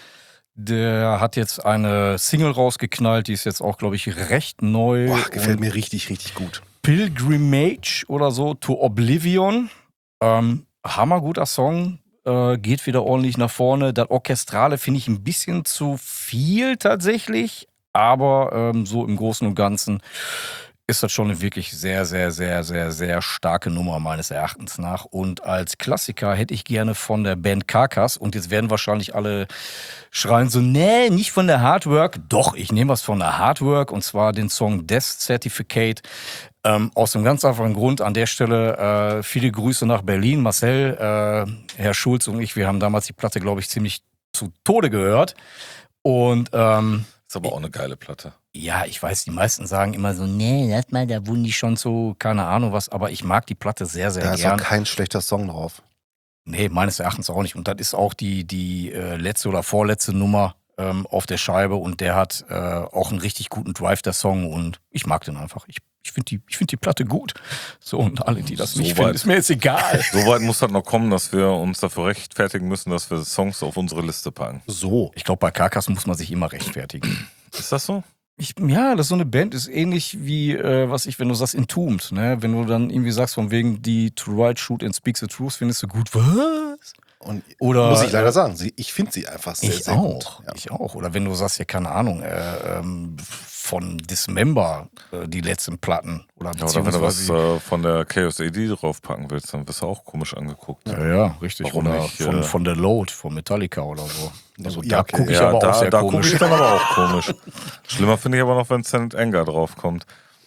Der hat jetzt eine Single rausgeknallt, die ist jetzt auch, glaube ich, recht neu. Boah, gefällt und mir richtig, richtig gut. Pilgrimage oder so, To Oblivion. Ähm, hammerguter Song, äh, geht wieder ordentlich nach vorne. Das Orchestrale finde ich ein bisschen zu viel tatsächlich, aber ähm, so im Großen und Ganzen ist das schon eine wirklich sehr, sehr, sehr, sehr, sehr starke Nummer meines Erachtens nach. Und als Klassiker hätte ich gerne von der Band Carcass, und jetzt werden wahrscheinlich alle schreien so, nee, nicht von der Hardwork. Doch, ich nehme was von der Hardwork, und zwar den Song Death Certificate. Ähm, aus einem ganz einfachen Grund an der Stelle äh, viele Grüße nach Berlin. Marcel, äh, Herr Schulz und ich, wir haben damals die Platte, glaube ich, ziemlich zu Tode gehört. Und ähm, Ist aber auch eine geile Platte. ja, ich weiß, die meisten sagen immer so, nee, lass mal, da wurden die schon so, keine Ahnung was, aber ich mag die Platte sehr, sehr Da ist auch gern. kein schlechter Song drauf. Nee, meines Erachtens auch nicht. Und das ist auch die, die äh, letzte oder vorletzte Nummer ähm, auf der Scheibe, und der hat äh, auch einen richtig guten Drive, der Song, und ich mag den einfach. Ich, ich finde die, ich find die Platte gut. So, und alle, die das So nicht weit. finden, ist mir jetzt egal. So weit muss das noch kommen, dass wir uns dafür rechtfertigen müssen, dass wir Songs auf unsere Liste packen. So. Ich glaube, bei Carcass muss man sich immer rechtfertigen. Ist das so? Ich, ja, das ist so eine Band, ist ähnlich wie, äh, was ich, wenn du sagst, Entombed, ne? Wenn du dann irgendwie sagst, von wegen die To Write, Shoot and Speak the Truth, findest du gut, was? Und Oder, muss ich leider sagen, sie, ich finde sie einfach sehr, Ich sehr auch, gut. Ja. ich auch. Oder wenn du sagst, ja, keine Ahnung, äh, ähm, von Dismember, äh, die letzten Platten. Oder Ja, oder wenn du was beziehungsweise- äh, von der Chaos A D draufpacken willst, dann wirst du auch komisch angeguckt. Ja, ja, richtig. Warum oder nicht, von, äh, von The Load, von Metallica oder so. Also Ja, da okay. gucke ich ja, aber da, auch sehr da gucke komisch. ich dann aber auch komisch. Schlimmer finde ich aber noch, wenn Senate Anger draufkommt.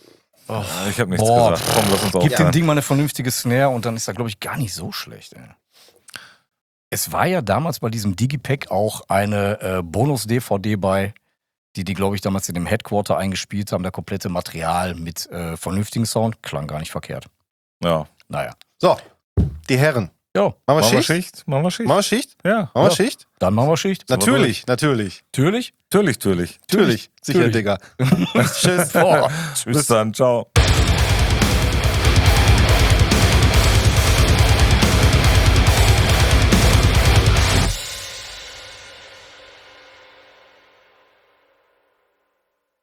Oh, Ich habe nichts boah, gesagt. Komm, lass uns Gib aufhören. dem Ding mal eine vernünftige Snare und dann ist er, glaube ich, gar nicht so schlecht. Ey. Es war ja damals bei diesem Digipack auch eine äh, Bonus-D V D bei, die die, glaube ich, damals in dem Headquarter eingespielt haben. Der komplette Material mit äh, vernünftigen Sound. Klang gar nicht verkehrt. Ja. Naja. So, die Herren. Ja, Machen wir Machen wir Schicht? Schicht? Machen wir Schicht? Machen wir Schicht? Ja. Machen wir ja. Schicht? dann machen wir Schicht. Natürlich, natürlich. Natürlich? Natürlich, natürlich. Natürlich. Sicher, Natürlich. Digga. Tschüss. Boah. Bis dann. Ciao.